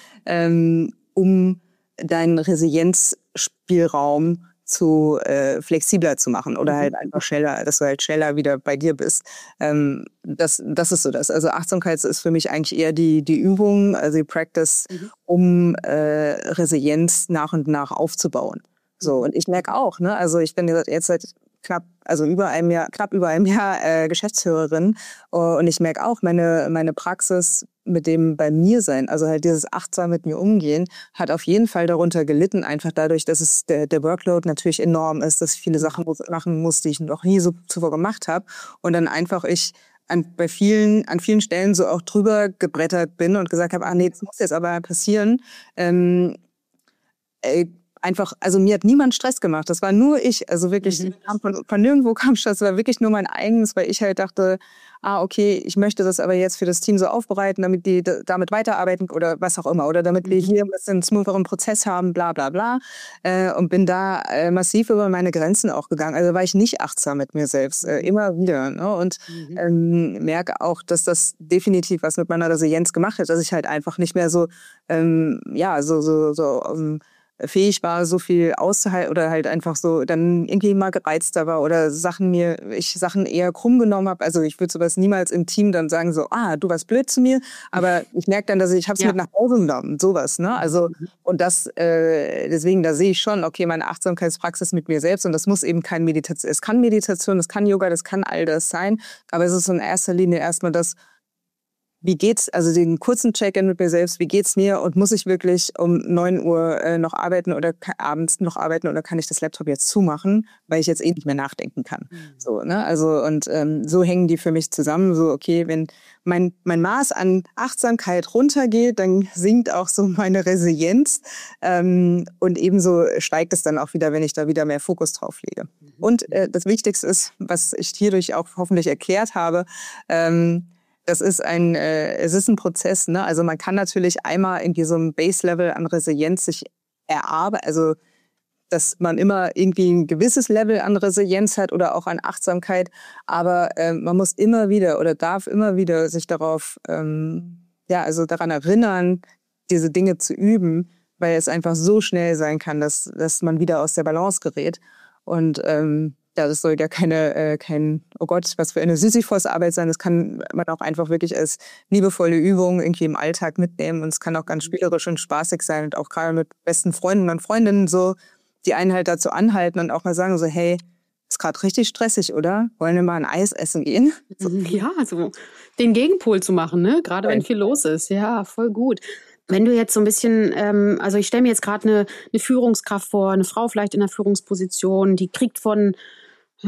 ähm, um deinen Resilienzspielraum zu äh, flexibler zu machen oder halt einfach schneller, dass du halt schneller wieder bei dir bist. Ähm, das, das ist so das. Also Achtsamkeit ist für mich eigentlich eher die, die Übung, also die Practice, mhm. um äh, Resilienz nach und nach aufzubauen. So, und ich merke auch, ne, also ich bin jetzt seit knapp, also über einem Jahr, knapp über einem Jahr äh, Geschäftsführerin und ich merke auch, meine, meine Praxis mit dem bei mir sein, also halt dieses achtsam mit mir umgehen, hat auf jeden Fall darunter gelitten, einfach dadurch, dass es der, der Workload natürlich enorm ist, dass ich viele Sachen machen muss, die ich noch nie so zuvor gemacht habe und dann einfach ich an, bei vielen, an vielen Stellen so auch drüber gebrettert bin und gesagt habe, ah nee, das muss jetzt aber passieren. Ähm, äh, Einfach, also mir hat niemand Stress gemacht. Das war nur ich. Also wirklich, mhm. von, von nirgendwo kam Stress. Das war wirklich nur mein eigenes, weil ich halt dachte, ah, okay, ich möchte das aber jetzt für das Team so aufbereiten, damit die d- damit weiterarbeiten oder was auch immer. Oder damit mhm. wir hier ein bisschen smootheren Prozess haben, bla bla bla. Äh, und bin da äh, massiv über meine Grenzen auch gegangen. Also war ich nicht achtsam mit mir selbst. Äh, immer wieder. Ne? Und mhm. ähm, merke auch, dass das definitiv was mit meiner Resilienz gemacht hat. Dass ich halt einfach nicht mehr so, ähm, ja, so, so, so, um, fähig war, so viel auszuhalten oder halt einfach so dann irgendwie mal gereizter war oder Sachen mir, ich Sachen eher krumm genommen habe. Also ich würde sowas niemals im Team dann sagen so, ah, du warst blöd zu mir, aber ich merke dann, dass ich, ich habe es ja. mit nach Hause genommen, sowas, ne? Also und das, äh, deswegen, da sehe ich schon, okay, meine Achtsamkeitspraxis mit mir selbst und das muss eben kein Meditation, es kann Meditation, es kann Yoga, das kann all das sein, aber es ist in erster Linie erstmal das, wie geht's, also den kurzen Check-in mit mir selbst, wie geht's mir und muss ich wirklich um neun Uhr äh, noch arbeiten oder ka- abends noch arbeiten oder kann ich das Laptop jetzt zumachen, weil ich jetzt eh nicht mehr nachdenken kann. Mhm. So, ne? Also und ähm, so hängen die für mich zusammen. So, okay, wenn mein, mein Maß an Achtsamkeit runtergeht, dann sinkt auch so meine Resilienz ähm, und ebenso steigt es dann auch wieder, wenn ich da wieder mehr Fokus drauf lege. Mhm. Und äh, das Wichtigste ist, was ich hierdurch auch hoffentlich erklärt habe, ähm, Das ist ein, äh, es ist ein Prozess, ne? Also man kann natürlich einmal irgendwie so ein Base-Level an Resilienz sich erarbeiten, also dass man immer irgendwie ein gewisses Level an Resilienz hat oder auch an Achtsamkeit, aber äh, man muss immer wieder oder darf immer wieder sich darauf, ähm, ja, also daran erinnern, diese Dinge zu üben, weil es einfach so schnell sein kann, dass, dass man wieder aus der Balance gerät. Und ähm, ja, das soll ja keine, äh, kein, oh Gott, was für eine Sisyphos-Arbeit sein. Das kann man auch einfach wirklich als liebevolle Übung irgendwie im Alltag mitnehmen. Und es kann auch ganz spielerisch und spaßig sein und auch gerade mit besten Freunden und Freundinnen so, die einen halt dazu anhalten und auch mal sagen so, hey, ist gerade richtig stressig, oder? Wollen wir mal ein Eis essen gehen? So. Ja, so den Gegenpol zu machen, ne? Gerade wenn viel los ist. Ja, voll gut. Wenn du jetzt so ein bisschen, ähm, also ich stelle mir jetzt gerade eine, eine Führungskraft vor, eine Frau vielleicht in einer Führungsposition, die kriegt von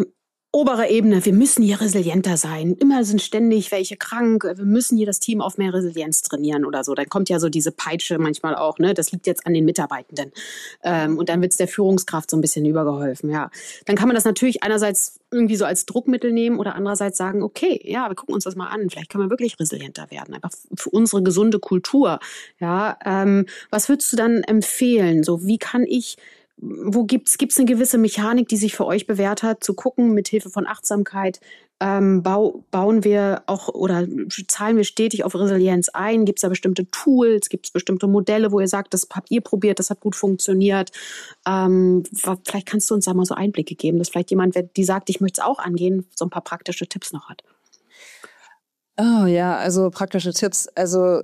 obere Ebene, wir müssen hier resilienter sein. Immer sind ständig welche krank. Wir müssen hier das Team auf mehr Resilienz trainieren oder so. Dann kommt ja so diese Peitsche manchmal auch, ne? Das liegt jetzt an den Mitarbeitenden. Ähm, und dann wird es der Führungskraft so ein bisschen übergeholfen, ja. Dann kann man das natürlich einerseits irgendwie so als Druckmittel nehmen oder andererseits sagen, okay, ja, wir gucken uns das mal an. Vielleicht können wir wirklich resilienter werden. Einfach für unsere gesunde Kultur, ja. Ähm, was würdest du dann empfehlen? So, wie kann ich Wo gibt's gibt's eine gewisse Mechanik, die sich für euch bewährt hat, zu gucken, mit Hilfe von Achtsamkeit, ähm, bau, bauen wir auch oder zahlen wir stetig auf Resilienz ein? Gibt es da bestimmte Tools? Gibt es bestimmte Modelle, wo ihr sagt, das habt ihr probiert, das hat gut funktioniert? Ähm, vielleicht kannst du uns da mal so Einblicke geben, dass vielleicht jemand, die sagt, ich möchte es auch angehen, so ein paar praktische Tipps noch hat. Oh ja, also praktische Tipps. Also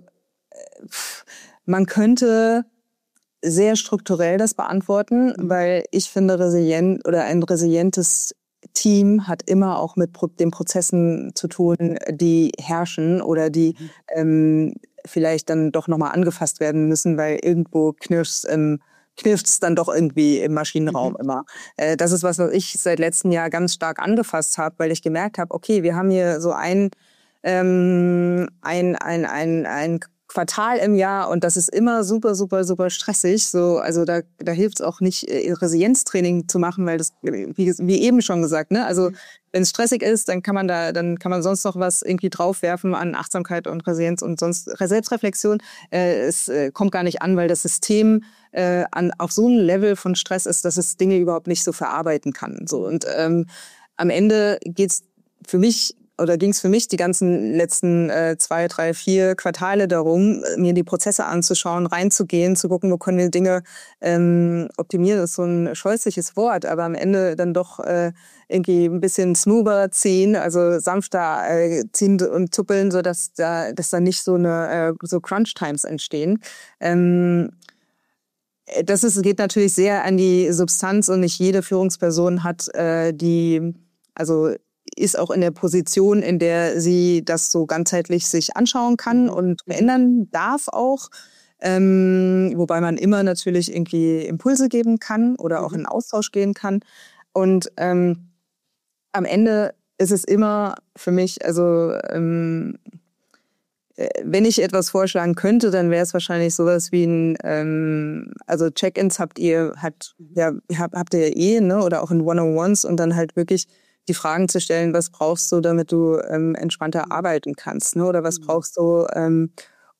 man könnte sehr strukturell das beantworten, weil ich finde, resilient oder ein resilientes Team hat immer auch mit Pro- den Prozessen zu tun, die herrschen oder die mhm. ähm, vielleicht dann doch nochmal angefasst werden müssen, weil irgendwo knirscht ähm, knirft's dann doch irgendwie im Maschinenraum mhm. immer. Äh, das ist was, was ich seit letztem Jahr ganz stark angefasst habe, weil ich gemerkt habe, okay, wir haben hier so ein ähm, ein ein ein ein Quartal im Jahr und das ist immer super, super, super stressig. So, also da, da hilft es auch nicht, äh, Resilienztraining zu machen, weil das, wie, wie eben schon gesagt, ne, also mhm. wenn es stressig ist, dann kann man da, dann kann man sonst noch was irgendwie draufwerfen an Achtsamkeit und Resilienz und sonst Selbstreflexion. Äh, es äh, kommt gar nicht an, weil das System äh, an, auf so einem Level von Stress ist, dass es Dinge überhaupt nicht so verarbeiten kann. So und ähm, am Ende geht's für mich oder ging es für mich die ganzen letzten äh, zwei, drei, vier Quartale darum, mir die Prozesse anzuschauen, reinzugehen, zu gucken, wo können wir Dinge ähm, optimieren. Das ist so ein scheußliches Wort, aber am Ende dann doch äh, irgendwie ein bisschen smoother ziehen, also sanfter äh, ziehen und tuppeln, sodass da, dass da nicht so eine äh, so Crunch-Times entstehen. Ähm, das ist, geht natürlich sehr an die Substanz und nicht jede Führungsperson hat äh, die, also ist auch in der Position, in der sie das so ganzheitlich sich anschauen kann und verändern darf auch. Ähm, wobei man immer natürlich irgendwie Impulse geben kann oder auch in den Austausch gehen kann. Und ähm, am Ende ist es immer für mich, also ähm, wenn ich etwas vorschlagen könnte, dann wäre es wahrscheinlich sowas wie ein, ähm, also Check-ins habt ihr, hat, ja, habt, habt ihr ja eh, ne, oder auch in One-on-Ones und dann halt wirklich die Fragen zu stellen, was brauchst du, damit du ähm, entspannter arbeiten kannst, ne? Oder was brauchst du, ähm,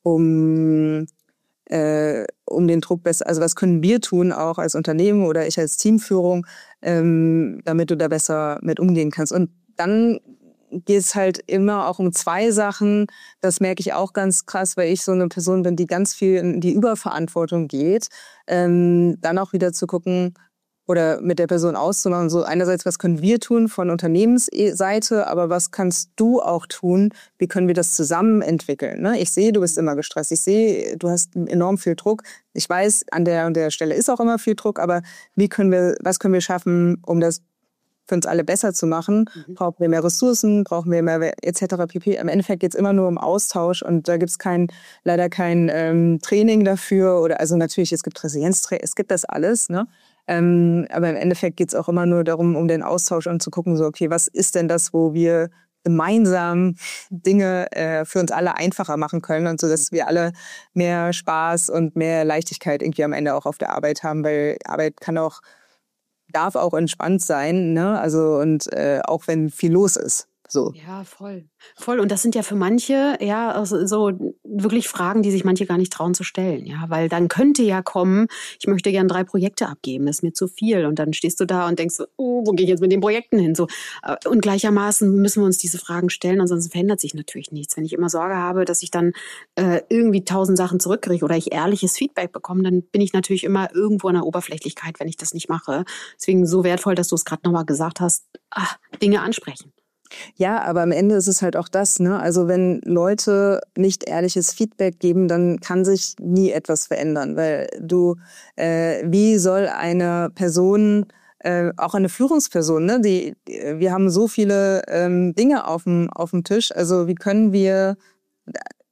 um, äh, um den Druck besser, also was können wir tun, auch als Unternehmen oder ich als Teamführung, ähm, damit du da besser mit umgehen kannst. Und dann geht es halt immer auch um zwei Sachen. Das merke ich auch ganz krass, weil ich so eine Person bin, die ganz viel in die Überverantwortung geht. Ähm, dann auch wieder zu gucken, oder mit der Person auszumachen, so einerseits, was können wir tun von Unternehmensseite, aber was kannst du auch tun, wie können wir das zusammen entwickeln, ne? Ich sehe, du bist immer gestresst, ich sehe, du hast enorm viel Druck, ich weiß, an der und der Stelle ist auch immer viel Druck, aber wie können wir, was können wir schaffen, um das für uns alle besser zu machen? Mhm. Brauchen wir mehr Ressourcen, brauchen wir mehr et cetera pp. Im Endeffekt geht es immer nur um Austausch und da gibt es kein, leider kein ähm, Training dafür oder, also natürlich, es gibt Resilienztraining, es gibt das alles, ne? Ähm, aber im Endeffekt geht es auch immer nur darum, um den Austausch und zu gucken, so, okay, was ist denn das, wo wir gemeinsam Dinge äh, für uns alle einfacher machen können und so, dass wir alle mehr Spaß und mehr Leichtigkeit irgendwie am Ende auch auf der Arbeit haben, weil Arbeit kann auch, darf auch entspannt sein, ne? Also und äh, auch wenn viel los ist. So. Ja, voll. Voll. Und das sind ja für manche, ja, also so wirklich Fragen, die sich manche gar nicht trauen zu stellen, ja, weil dann könnte ja kommen, ich möchte gern drei Projekte abgeben, das ist mir zu viel. Und dann stehst du da und denkst, oh, wo gehe ich jetzt mit den Projekten hin? So. Und gleichermaßen müssen wir uns diese Fragen stellen, ansonsten verändert sich natürlich nichts. Wenn ich immer Sorge habe, dass ich dann äh, irgendwie tausend Sachen zurückkriege oder ich ehrliches Feedback bekomme, dann bin ich natürlich immer irgendwo an der Oberflächlichkeit, wenn ich das nicht mache. Deswegen so wertvoll, dass du es gerade nochmal gesagt hast, ach, Dinge ansprechen. Ja, aber am Ende ist es halt auch das, ne? Also wenn Leute nicht ehrliches Feedback geben, dann kann sich nie etwas verändern, weil du, äh, wie soll eine Person, äh, auch eine Führungsperson, ne? Die, wir haben so viele ähm, Dinge auf dem auf dem Tisch. Also wie können wir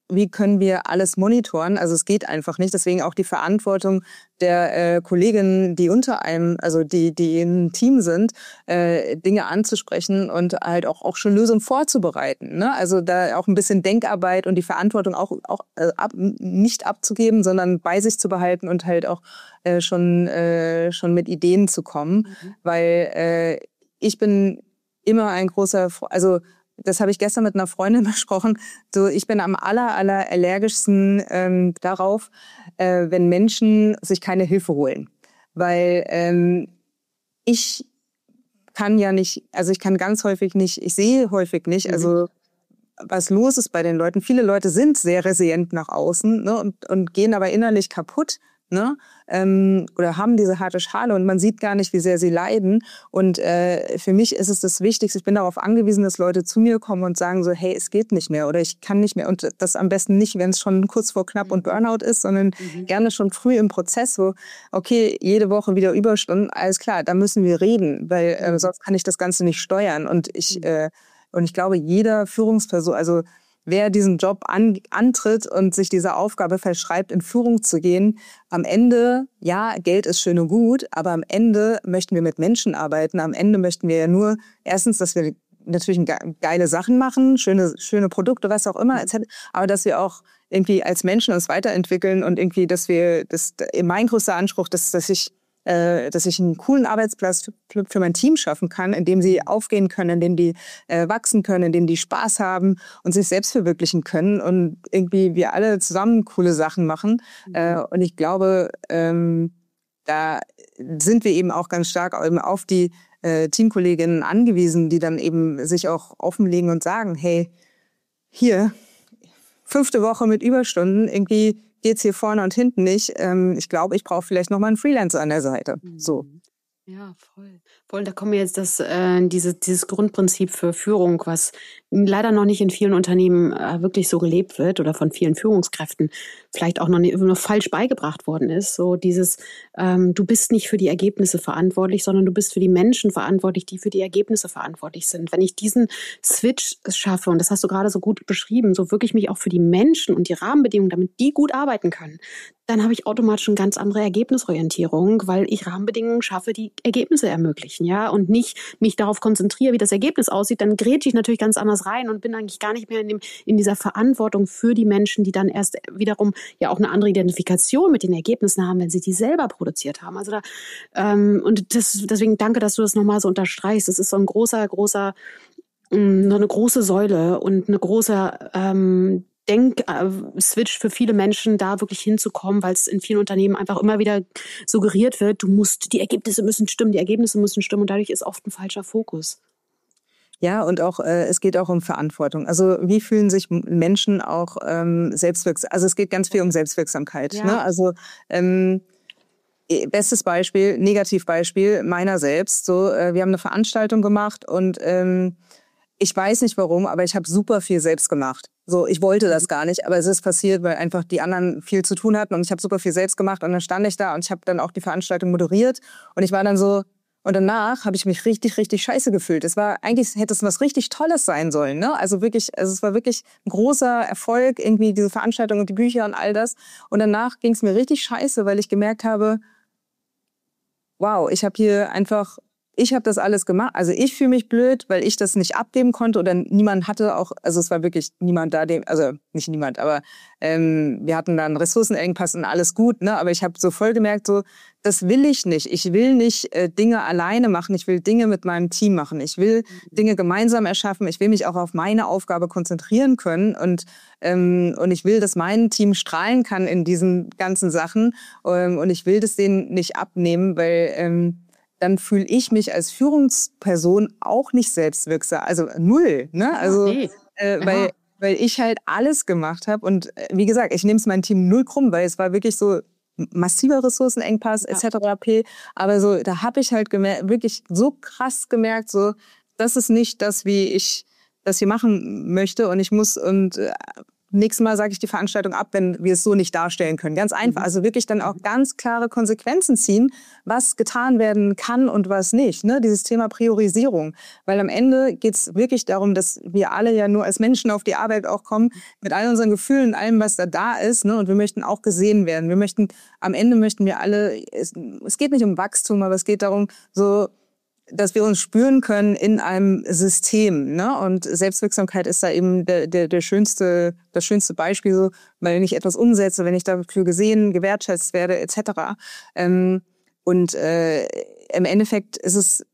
wie können wir alles monitoren? Also es geht einfach nicht. Deswegen auch die Verantwortung der äh, Kolleginnen, die unter einem, also die, die im Team sind, äh, Dinge anzusprechen und halt auch, auch schon Lösungen vorzubereiten. Ne? Also da auch ein bisschen Denkarbeit und die Verantwortung auch, auch äh, ab, nicht abzugeben, sondern bei sich zu behalten und halt auch äh, schon, äh, schon mit Ideen zu kommen. Mhm. Weil äh, ich bin immer ein großer, also das habe ich gestern mit einer Freundin besprochen. So, ich bin am aller, aller allergischsten ähm, darauf, äh, wenn Menschen sich keine Hilfe holen. Weil ähm, ich kann ja nicht, also ich kann ganz häufig nicht, ich sehe häufig nicht, also was los ist bei den Leuten. Viele Leute sind sehr resilient nach außen, ne, und, und gehen aber innerlich kaputt. Ne? Ähm, oder haben diese harte Schale und man sieht gar nicht, wie sehr sie leiden. Und äh, für mich ist es das Wichtigste, ich bin darauf angewiesen, dass Leute zu mir kommen und sagen so, hey, es geht nicht mehr oder ich kann nicht mehr. Und das am besten nicht, wenn es schon kurz vor knapp und Burnout ist, sondern mhm. gerne schon früh im Prozess, so, okay, jede Woche wieder Überstunden, alles klar, da müssen wir reden, weil äh, sonst kann ich das Ganze nicht steuern. Und ich, äh, und ich glaube, jeder Führungsperson, also wer diesen Job an, antritt und sich dieser Aufgabe verschreibt, in Führung zu gehen, am Ende, ja, Geld ist schön und gut, aber am Ende möchten wir mit Menschen arbeiten. Am Ende möchten wir ja nur, erstens, dass wir natürlich geile Sachen machen, schöne, schöne Produkte, was auch immer, et cetera, aber dass wir auch irgendwie als Menschen uns weiterentwickeln und irgendwie, dass wir, das, mein größter Anspruch, dass, dass ich dass ich einen coolen Arbeitsplatz für mein Team schaffen kann, in dem sie aufgehen können, in dem die äh, wachsen können, in dem die Spaß haben und sich selbst verwirklichen können und irgendwie wir alle zusammen coole Sachen machen. Mhm. Äh, und ich glaube, ähm, da sind wir eben auch ganz stark eben auf die äh, Teamkolleginnen angewiesen, die dann eben sich auch offenlegen und sagen, hey, hier, fünfte Woche mit Überstunden, irgendwie geht's hier vorne und hinten nicht. Ähm, ich glaube, ich brauche vielleicht noch mal einen Freelancer an der Seite. So. Ja, voll. Voll, da kommen wir jetzt das, äh, diese, dieses Grundprinzip für Führung, was leider noch nicht in vielen Unternehmen äh, wirklich so gelebt wird oder von vielen Führungskräften vielleicht auch noch, nicht, noch falsch beigebracht worden ist. So dieses, ähm, du bist nicht für die Ergebnisse verantwortlich, sondern du bist für die Menschen verantwortlich, die für die Ergebnisse verantwortlich sind. Wenn ich diesen Switch schaffe, und das hast du gerade so gut beschrieben, so wirklich mich auch für die Menschen und die Rahmenbedingungen, damit die gut arbeiten können, dann habe ich automatisch eine ganz andere Ergebnisorientierung, weil ich Rahmenbedingungen schaffe, die Ergebnisse ermöglichen, ja, und nicht mich darauf konzentriere, wie das Ergebnis aussieht, dann grätsche ich natürlich ganz anders rein und bin eigentlich gar nicht mehr in dem, in dieser Verantwortung für die Menschen, die dann erst wiederum ja auch eine andere Identifikation mit den Ergebnissen haben, wenn sie die selber produziert haben. Also da, ähm, und das, deswegen danke, dass du das nochmal so unterstreichst. Das ist so ein großer, großer, ähm, so eine große Säule und eine große, ähm, Denk-Switch für viele Menschen, da wirklich hinzukommen, weil es in vielen Unternehmen einfach immer wieder suggeriert wird, du musst, die Ergebnisse müssen stimmen, die Ergebnisse müssen stimmen und dadurch ist oft ein falscher Fokus. Ja, und auch äh, es geht auch um Verantwortung. Also wie fühlen sich Menschen auch ähm, selbstwirksam? Also es geht ganz viel um Selbstwirksamkeit. Ja. Ne? Also ähm, bestes Beispiel, Negativbeispiel meiner selbst. So, äh, wir haben eine Veranstaltung gemacht und ähm, ich weiß nicht warum, aber ich habe super viel selbst gemacht. So, ich wollte das gar nicht, aber es ist passiert, weil einfach die anderen viel zu tun hatten und ich habe super viel selbst gemacht und dann stand ich da und ich habe dann auch die Veranstaltung moderiert und ich war dann so, und danach habe ich mich richtig, richtig scheiße gefühlt. Es war, eigentlich hätte es was richtig Tolles sein sollen, ne? Also wirklich, also es war wirklich ein großer Erfolg, irgendwie diese Veranstaltung und die Bücher und all das. Und danach ging es mir richtig scheiße, weil ich gemerkt habe, wow, ich habe hier einfach, ich habe das alles gemacht. Also ich fühle mich blöd, weil ich das nicht abgeben konnte oder niemand hatte auch, also es war wirklich niemand da, dem, also nicht niemand, aber ähm, wir hatten dann Ressourcenengpass und alles gut, ne? Aber ich habe so voll gemerkt, so, das will ich nicht. Ich will nicht äh, Dinge alleine machen. Ich will Dinge mit meinem Team machen. Ich will mhm. Dinge gemeinsam erschaffen. Ich will mich auch auf meine Aufgabe konzentrieren können und ähm, und ich will, dass mein Team strahlen kann in diesen ganzen Sachen ähm, und ich will das denen nicht abnehmen, weil ähm, dann fühle ich mich als Führungsperson auch nicht selbstwirksam. Also null, ne? Also, nee. äh, weil, weil ich halt alles gemacht habe. Und äh, wie gesagt, ich nehme es meinem Team null krumm, weil es war wirklich so massiver Ressourcenengpass ja. et cetera p. Aber so, da habe ich halt gemerkt, wirklich so krass gemerkt, so, das ist nicht das, wie ich das hier machen möchte. Und ich muss, und äh, nächstes Mal sage ich die Veranstaltung ab, wenn wir es so nicht darstellen können. Ganz einfach. Also wirklich dann auch ganz klare Konsequenzen ziehen, was getan werden kann und was nicht. Ne? Dieses Thema Priorisierung. Weil am Ende geht es wirklich darum, dass wir alle ja nur als Menschen auf die Arbeit auch kommen, mit all unseren Gefühlen, allem, was da da ist. Ne? Und wir möchten auch gesehen werden. Wir möchten, am Ende möchten wir alle, es, es geht nicht um Wachstum, aber es geht darum, so, dass wir uns spüren können in einem System, ne? Und Selbstwirksamkeit ist da eben der, der, der schönste, das schönste Beispiel, so, weil ich etwas umsetze, wenn ich dafür gesehen, gewertschätzt werde, et cetera. Ähm, und äh, im Endeffekt ist es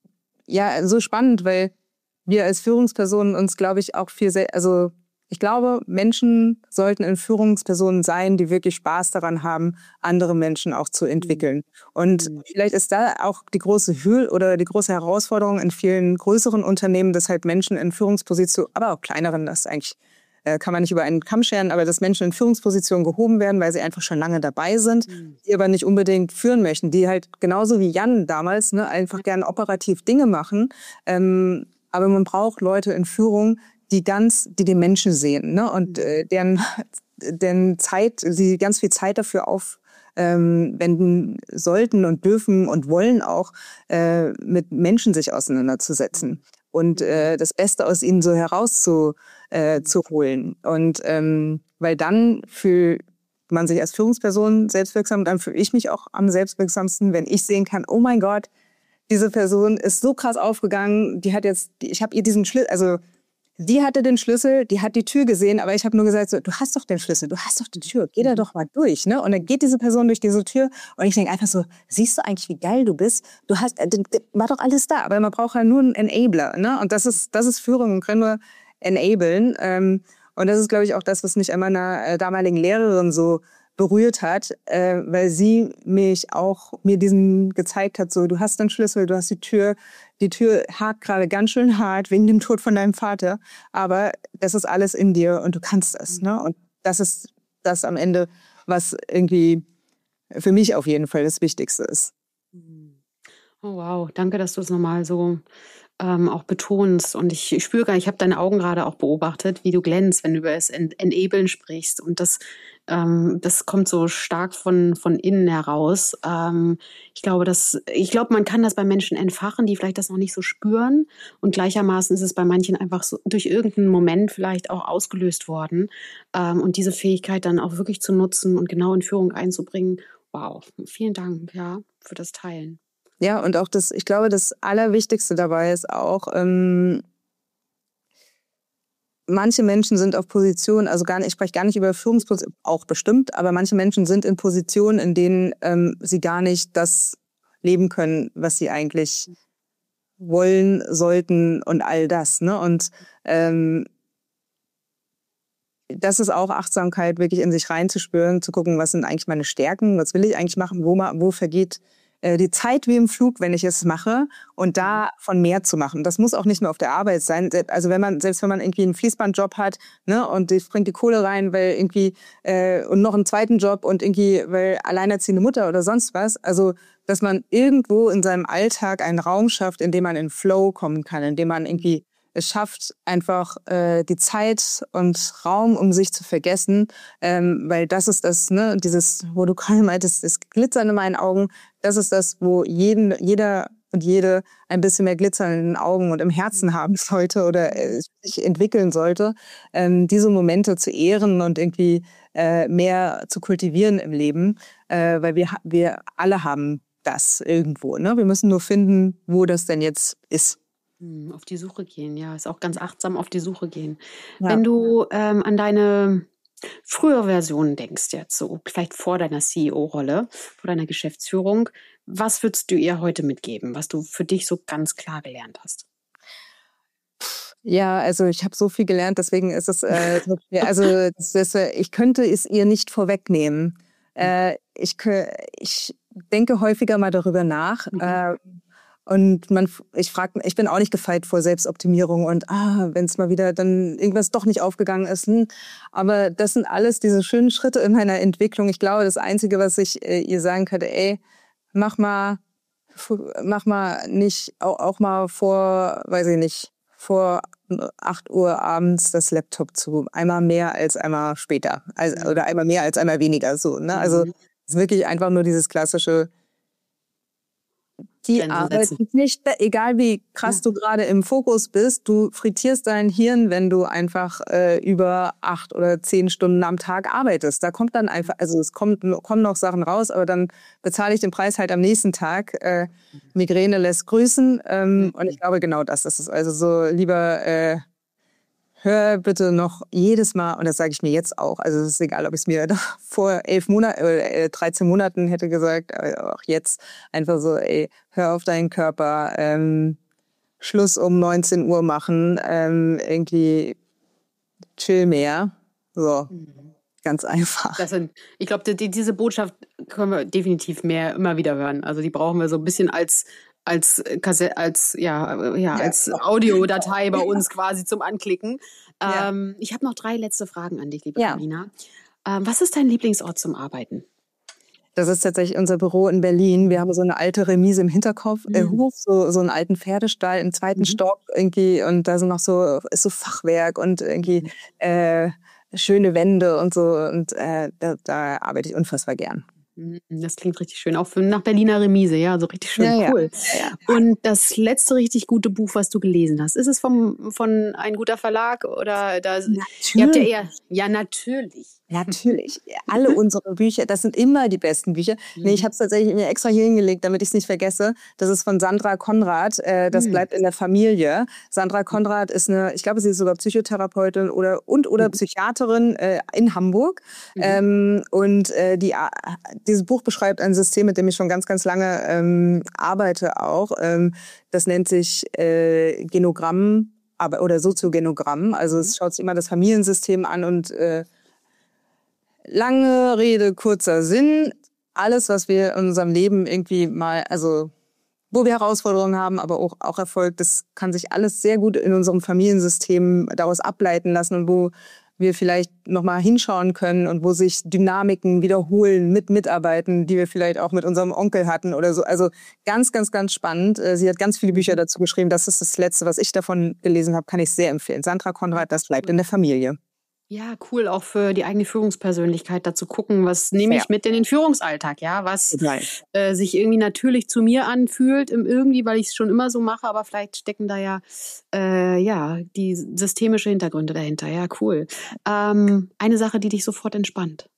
ja so spannend, weil wir als Führungspersonen uns, glaube ich, auch viel, sehr, also ich glaube, Menschen sollten in Führungspersonen sein, die wirklich Spaß daran haben, andere Menschen auch zu entwickeln. Und mhm. vielleicht ist da auch die große Hürde oder die große Herausforderung in vielen größeren Unternehmen, dass halt Menschen in Führungspositionen, aber auch kleineren, das eigentlich äh, kann man nicht über einen Kamm scheren, aber dass Menschen in Führungspositionen gehoben werden, weil sie einfach schon lange dabei sind, mhm. die aber nicht unbedingt führen möchten, die halt genauso wie Jan damals ne, einfach gerne operativ Dinge machen. Ähm, aber man braucht Leute in Führung, die ganz, die den Menschen sehen, ne, und äh, deren, deren Zeit, sie ganz viel Zeit dafür aufwenden ähm, sollten und dürfen und wollen auch äh, mit Menschen sich auseinanderzusetzen und äh, das Beste aus ihnen so herauszuholen. Äh, zu holen. Und ähm, weil dann fühlt man sich als Führungsperson selbstwirksam, dann fühle ich mich auch am selbstwirksamsten, wenn ich sehen kann, oh mein Gott, diese Person ist so krass aufgegangen, die hat jetzt, die, ich habe ihr diesen Schlüssel, also die hatte den Schlüssel, die hat die Tür gesehen, aber ich habe nur gesagt, so, du hast doch den Schlüssel, du hast doch die Tür, geh da doch mal durch. Ne? Und dann geht diese Person durch diese Tür und ich denke einfach so, siehst du eigentlich, wie geil du bist? Du hast, äh, war doch alles da, aber man braucht halt nur einen Enabler. Ne? Und das ist, das ist Führung und können wir enablen. Ähm, und das ist, glaube ich, auch das, was mich an meiner äh, damaligen Lehrerin so berührt hat, äh, weil sie mich auch mir diesen gezeigt hat, so, du hast den Schlüssel, du hast die Tür, die Tür hakt gerade ganz schön hart wegen dem Tod von deinem Vater, aber das ist alles in dir und du kannst das, ne? Und das ist das am Ende, was irgendwie für mich auf jeden Fall das Wichtigste ist. Oh wow, danke, dass du es nochmal so ähm, auch betonst. Und ich, ich spüre gar nicht, ich habe deine Augen gerade auch beobachtet, wie du glänzt, wenn du über das Enablen sprichst. Und das, ähm, das kommt so stark von, von innen heraus. Ähm, ich glaube, dass, ich glaube, man kann das bei Menschen entfachen, die vielleicht das noch nicht so spüren. Und gleichermaßen ist es bei manchen einfach so durch irgendeinen Moment vielleicht auch ausgelöst worden. Ähm, und diese Fähigkeit dann auch wirklich zu nutzen und genau in Führung einzubringen. Wow, vielen Dank, ja, für das Teilen. Ja, und auch das, ich glaube, das Allerwichtigste dabei ist auch, ähm, manche Menschen sind auf Positionen, also gar nicht, ich spreche gar nicht über Führungspositionen, auch bestimmt, aber manche Menschen sind in Positionen, in denen ähm, sie gar nicht das leben können, was sie eigentlich wollen, sollten und all das. Ne? Und ähm, das ist auch Achtsamkeit, wirklich in sich reinzuspüren, zu gucken, was sind eigentlich meine Stärken, was will ich eigentlich machen, wo, wo vergeht die Zeit wie im Flug, wenn ich es mache, und da von mehr zu machen. Das muss auch nicht nur auf der Arbeit sein. Also wenn man, selbst wenn man irgendwie einen Fließbandjob hat, ne, und die bringt die Kohle rein, weil irgendwie äh, und noch einen zweiten Job und irgendwie, weil alleinerziehende Mutter oder sonst was. Also dass man irgendwo in seinem Alltag einen Raum schafft, in dem man in Flow kommen kann, in dem man irgendwie es schafft, einfach äh, die Zeit und Raum, um sich zu vergessen, ähm, weil das ist das, ne, dieses, wo du gerade meintest, das Glitzern in meinen Augen, das ist das, wo jeden, jeder und jede ein bisschen mehr Glitzern in den Augen und im Herzen haben sollte oder äh, sich entwickeln sollte, ähm, diese Momente zu ehren und irgendwie äh, mehr zu kultivieren im Leben, äh, weil wir, wir alle haben das irgendwo, ne? Wir müssen nur finden, wo das denn jetzt ist. Auf die Suche gehen, ja, ist auch ganz achtsam auf die Suche gehen. Ja. Wenn du ähm, an deine frühere Version denkst, jetzt so vielleicht vor deiner C E O-Rolle, vor deiner Geschäftsführung, was würdest du ihr heute mitgeben, was du für dich so ganz klar gelernt hast? Ja, also ich habe so viel gelernt, deswegen ist es, äh, also das ist, ich könnte es ihr nicht vorwegnehmen. Äh, ich, ich denke häufiger mal darüber nach. Mhm. Äh, Und man, ich frage, ich bin auch nicht gefeit vor Selbstoptimierung und ah, wenn es mal wieder dann irgendwas doch nicht aufgegangen ist. Hm. Aber das sind alles diese schönen Schritte in meiner Entwicklung. Ich glaube, das Einzige, was ich äh, ihr sagen könnte, ey, mach mal, mach mal nicht auch, auch mal vor, weiß ich nicht, vor acht Uhr abends das Laptop zu. Einmal mehr als einmal später. Also, oder einmal mehr als einmal weniger. So, ne? Also es ist wirklich einfach nur dieses klassische, die Arbeit ist nicht, egal wie krass ja. du gerade im Fokus bist, du frittierst dein Hirn, wenn du einfach äh, über acht oder zehn Stunden am Tag arbeitest. Da kommt dann einfach, also es kommt, kommen noch Sachen raus, aber dann bezahle ich den Preis halt am nächsten Tag. Äh, Migräne lässt grüßen ähm, mhm. und ich glaube genau das ist es. Also so lieber äh, hör bitte noch jedes Mal, und das sage ich mir jetzt auch, also es ist egal, ob ich es mir vor elf Monaten oder äh, dreizehn Monaten hätte gesagt, aber auch jetzt einfach so, ey, hör auf deinen Körper, ähm, Schluss um neunzehn Uhr machen, ähm, irgendwie chill mehr, so, mhm. ganz einfach. Das sind, ich glaube, die, diese Botschaft können wir definitiv mehr immer wieder hören, also die brauchen wir so ein bisschen als als Kassette, als ja, ja, als Audiodatei bei uns quasi zum Anklicken. Ja. Ähm, ich habe noch drei letzte Fragen an dich, liebe ja. Carina. Ähm, was ist dein Lieblingsort zum Arbeiten? Das ist tatsächlich unser Büro in Berlin. Wir haben so eine alte Remise im Hinterkopf, mhm. äh, Hof, so, so einen alten Pferdestall im zweiten mhm. Stock irgendwie, und da sind noch so, ist so Fachwerk und irgendwie äh, schöne Wände und so, und äh, da, da arbeite ich unfassbar gern. Das klingt richtig schön, auch für, nach Berliner Remise, ja, so richtig schön, ja, cool. Ja. Ja. Und das letzte richtig gute Buch, was du gelesen hast, ist es vom, von ein guter Verlag oder da? Natürlich. Ihr habt ja eher, ja natürlich. Natürlich. Alle unsere Bücher, das sind immer die besten Bücher. Mhm. Nee, ich habe es tatsächlich mir extra hier hingelegt, damit ich es nicht vergesse. Das ist von Sandra Konrad. Äh, das mhm. bleibt in der Familie. Sandra Konrad ist eine, ich glaube, sie ist sogar Psychotherapeutin oder und oder mhm. Psychiaterin äh, in Hamburg. Mhm. Ähm, und äh, die, dieses Buch beschreibt ein System, mit dem ich schon ganz, ganz lange ähm, arbeite auch. Ähm, das nennt sich äh, Genogramm aber, oder Soziogenogramm. Also es schaut sich immer das Familiensystem an und äh, lange Rede, kurzer Sinn. Alles, was wir in unserem Leben irgendwie mal, also wo wir Herausforderungen haben, aber auch, auch Erfolg, das kann sich alles sehr gut in unserem Familiensystem daraus ableiten lassen und wo wir vielleicht nochmal hinschauen können und wo sich Dynamiken wiederholen mit Mitarbeitern, die wir vielleicht auch mit unserem Onkel hatten oder so. Also ganz, ganz, ganz spannend. Sie hat ganz viele Bücher dazu geschrieben. Das ist das Letzte, was ich davon gelesen habe, kann ich sehr empfehlen. Sandra Konrad, das bleibt in der Familie. Ja, cool, auch für die eigene Führungspersönlichkeit da zu gucken, was nehme ich ja. mit in den Führungsalltag, ja, was äh, sich irgendwie natürlich zu mir anfühlt, irgendwie, weil ich es schon immer so mache, aber vielleicht stecken da ja, äh, ja die systemische Hintergründe dahinter. Ja, cool. Ähm, eine Sache, die dich sofort entspannt.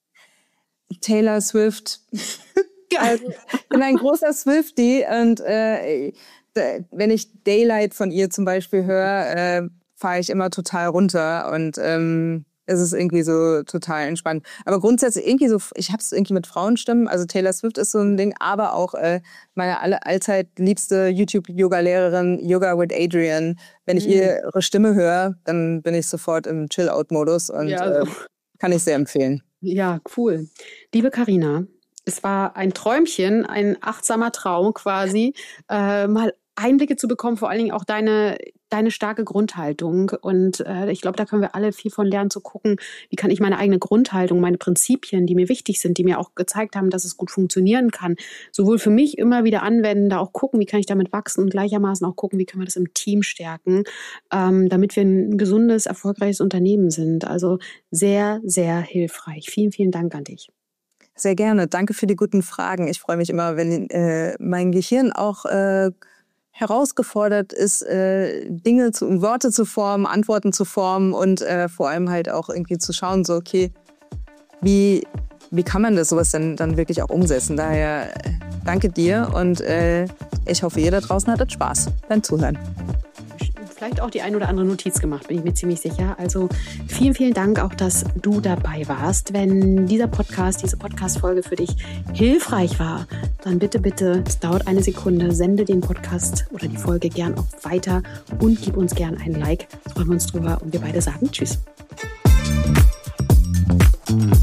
Taylor Swift. Also, ich bin ein großer Swiftie und äh, wenn ich Daylight von ihr zum Beispiel höre, äh, fahre ich immer total runter und ähm, es ist irgendwie so total entspannt. Aber grundsätzlich irgendwie so, ich habe es irgendwie mit Frauenstimmen, also Taylor Swift ist so ein Ding, aber auch äh, meine alle, allzeit liebste YouTube-Yoga-Lehrerin, Yoga with Adriene. Wenn ich mhm. ihre Stimme höre, dann bin ich sofort im Chill-Out-Modus und ja, also. äh, kann ich sehr empfehlen. Ja, cool. Liebe Carina, es war ein Träumchen, ein achtsamer Traum quasi, äh, mal Einblicke zu bekommen, vor allen Dingen auch deine, deine starke Grundhaltung. Und äh, ich glaube, da können wir alle viel von lernen, zu gucken, wie kann ich meine eigene Grundhaltung, meine Prinzipien, die mir wichtig sind, die mir auch gezeigt haben, dass es gut funktionieren kann, sowohl für mich immer wieder anwenden, da auch gucken, wie kann ich damit wachsen und gleichermaßen auch gucken, wie können wir das im Team stärken, ähm, damit wir ein gesundes, erfolgreiches Unternehmen sind. Also sehr, sehr hilfreich. Vielen, vielen Dank an dich. Sehr gerne. Danke für die guten Fragen. Ich freue mich immer, wenn äh, mein Gehirn auch äh, herausgefordert ist, äh, Dinge zu, Worte zu formen, Antworten zu formen und äh, vor allem halt auch irgendwie zu schauen, so okay, wie, wie kann man das sowas denn dann wirklich auch umsetzen? Daher äh, danke dir und äh, ich hoffe, ihr da draußen hattet Spaß beim Zuhören. Vielleicht auch die ein oder andere Notiz gemacht, bin ich mir ziemlich sicher. Also vielen, vielen Dank auch, dass du dabei warst. Wenn dieser Podcast, diese Podcast-Folge für dich hilfreich war, dann bitte, bitte, es dauert eine Sekunde, sende den Podcast oder die Folge gern auch weiter und gib uns gern ein Like. Freuen wir uns drüber und wir beide sagen Tschüss.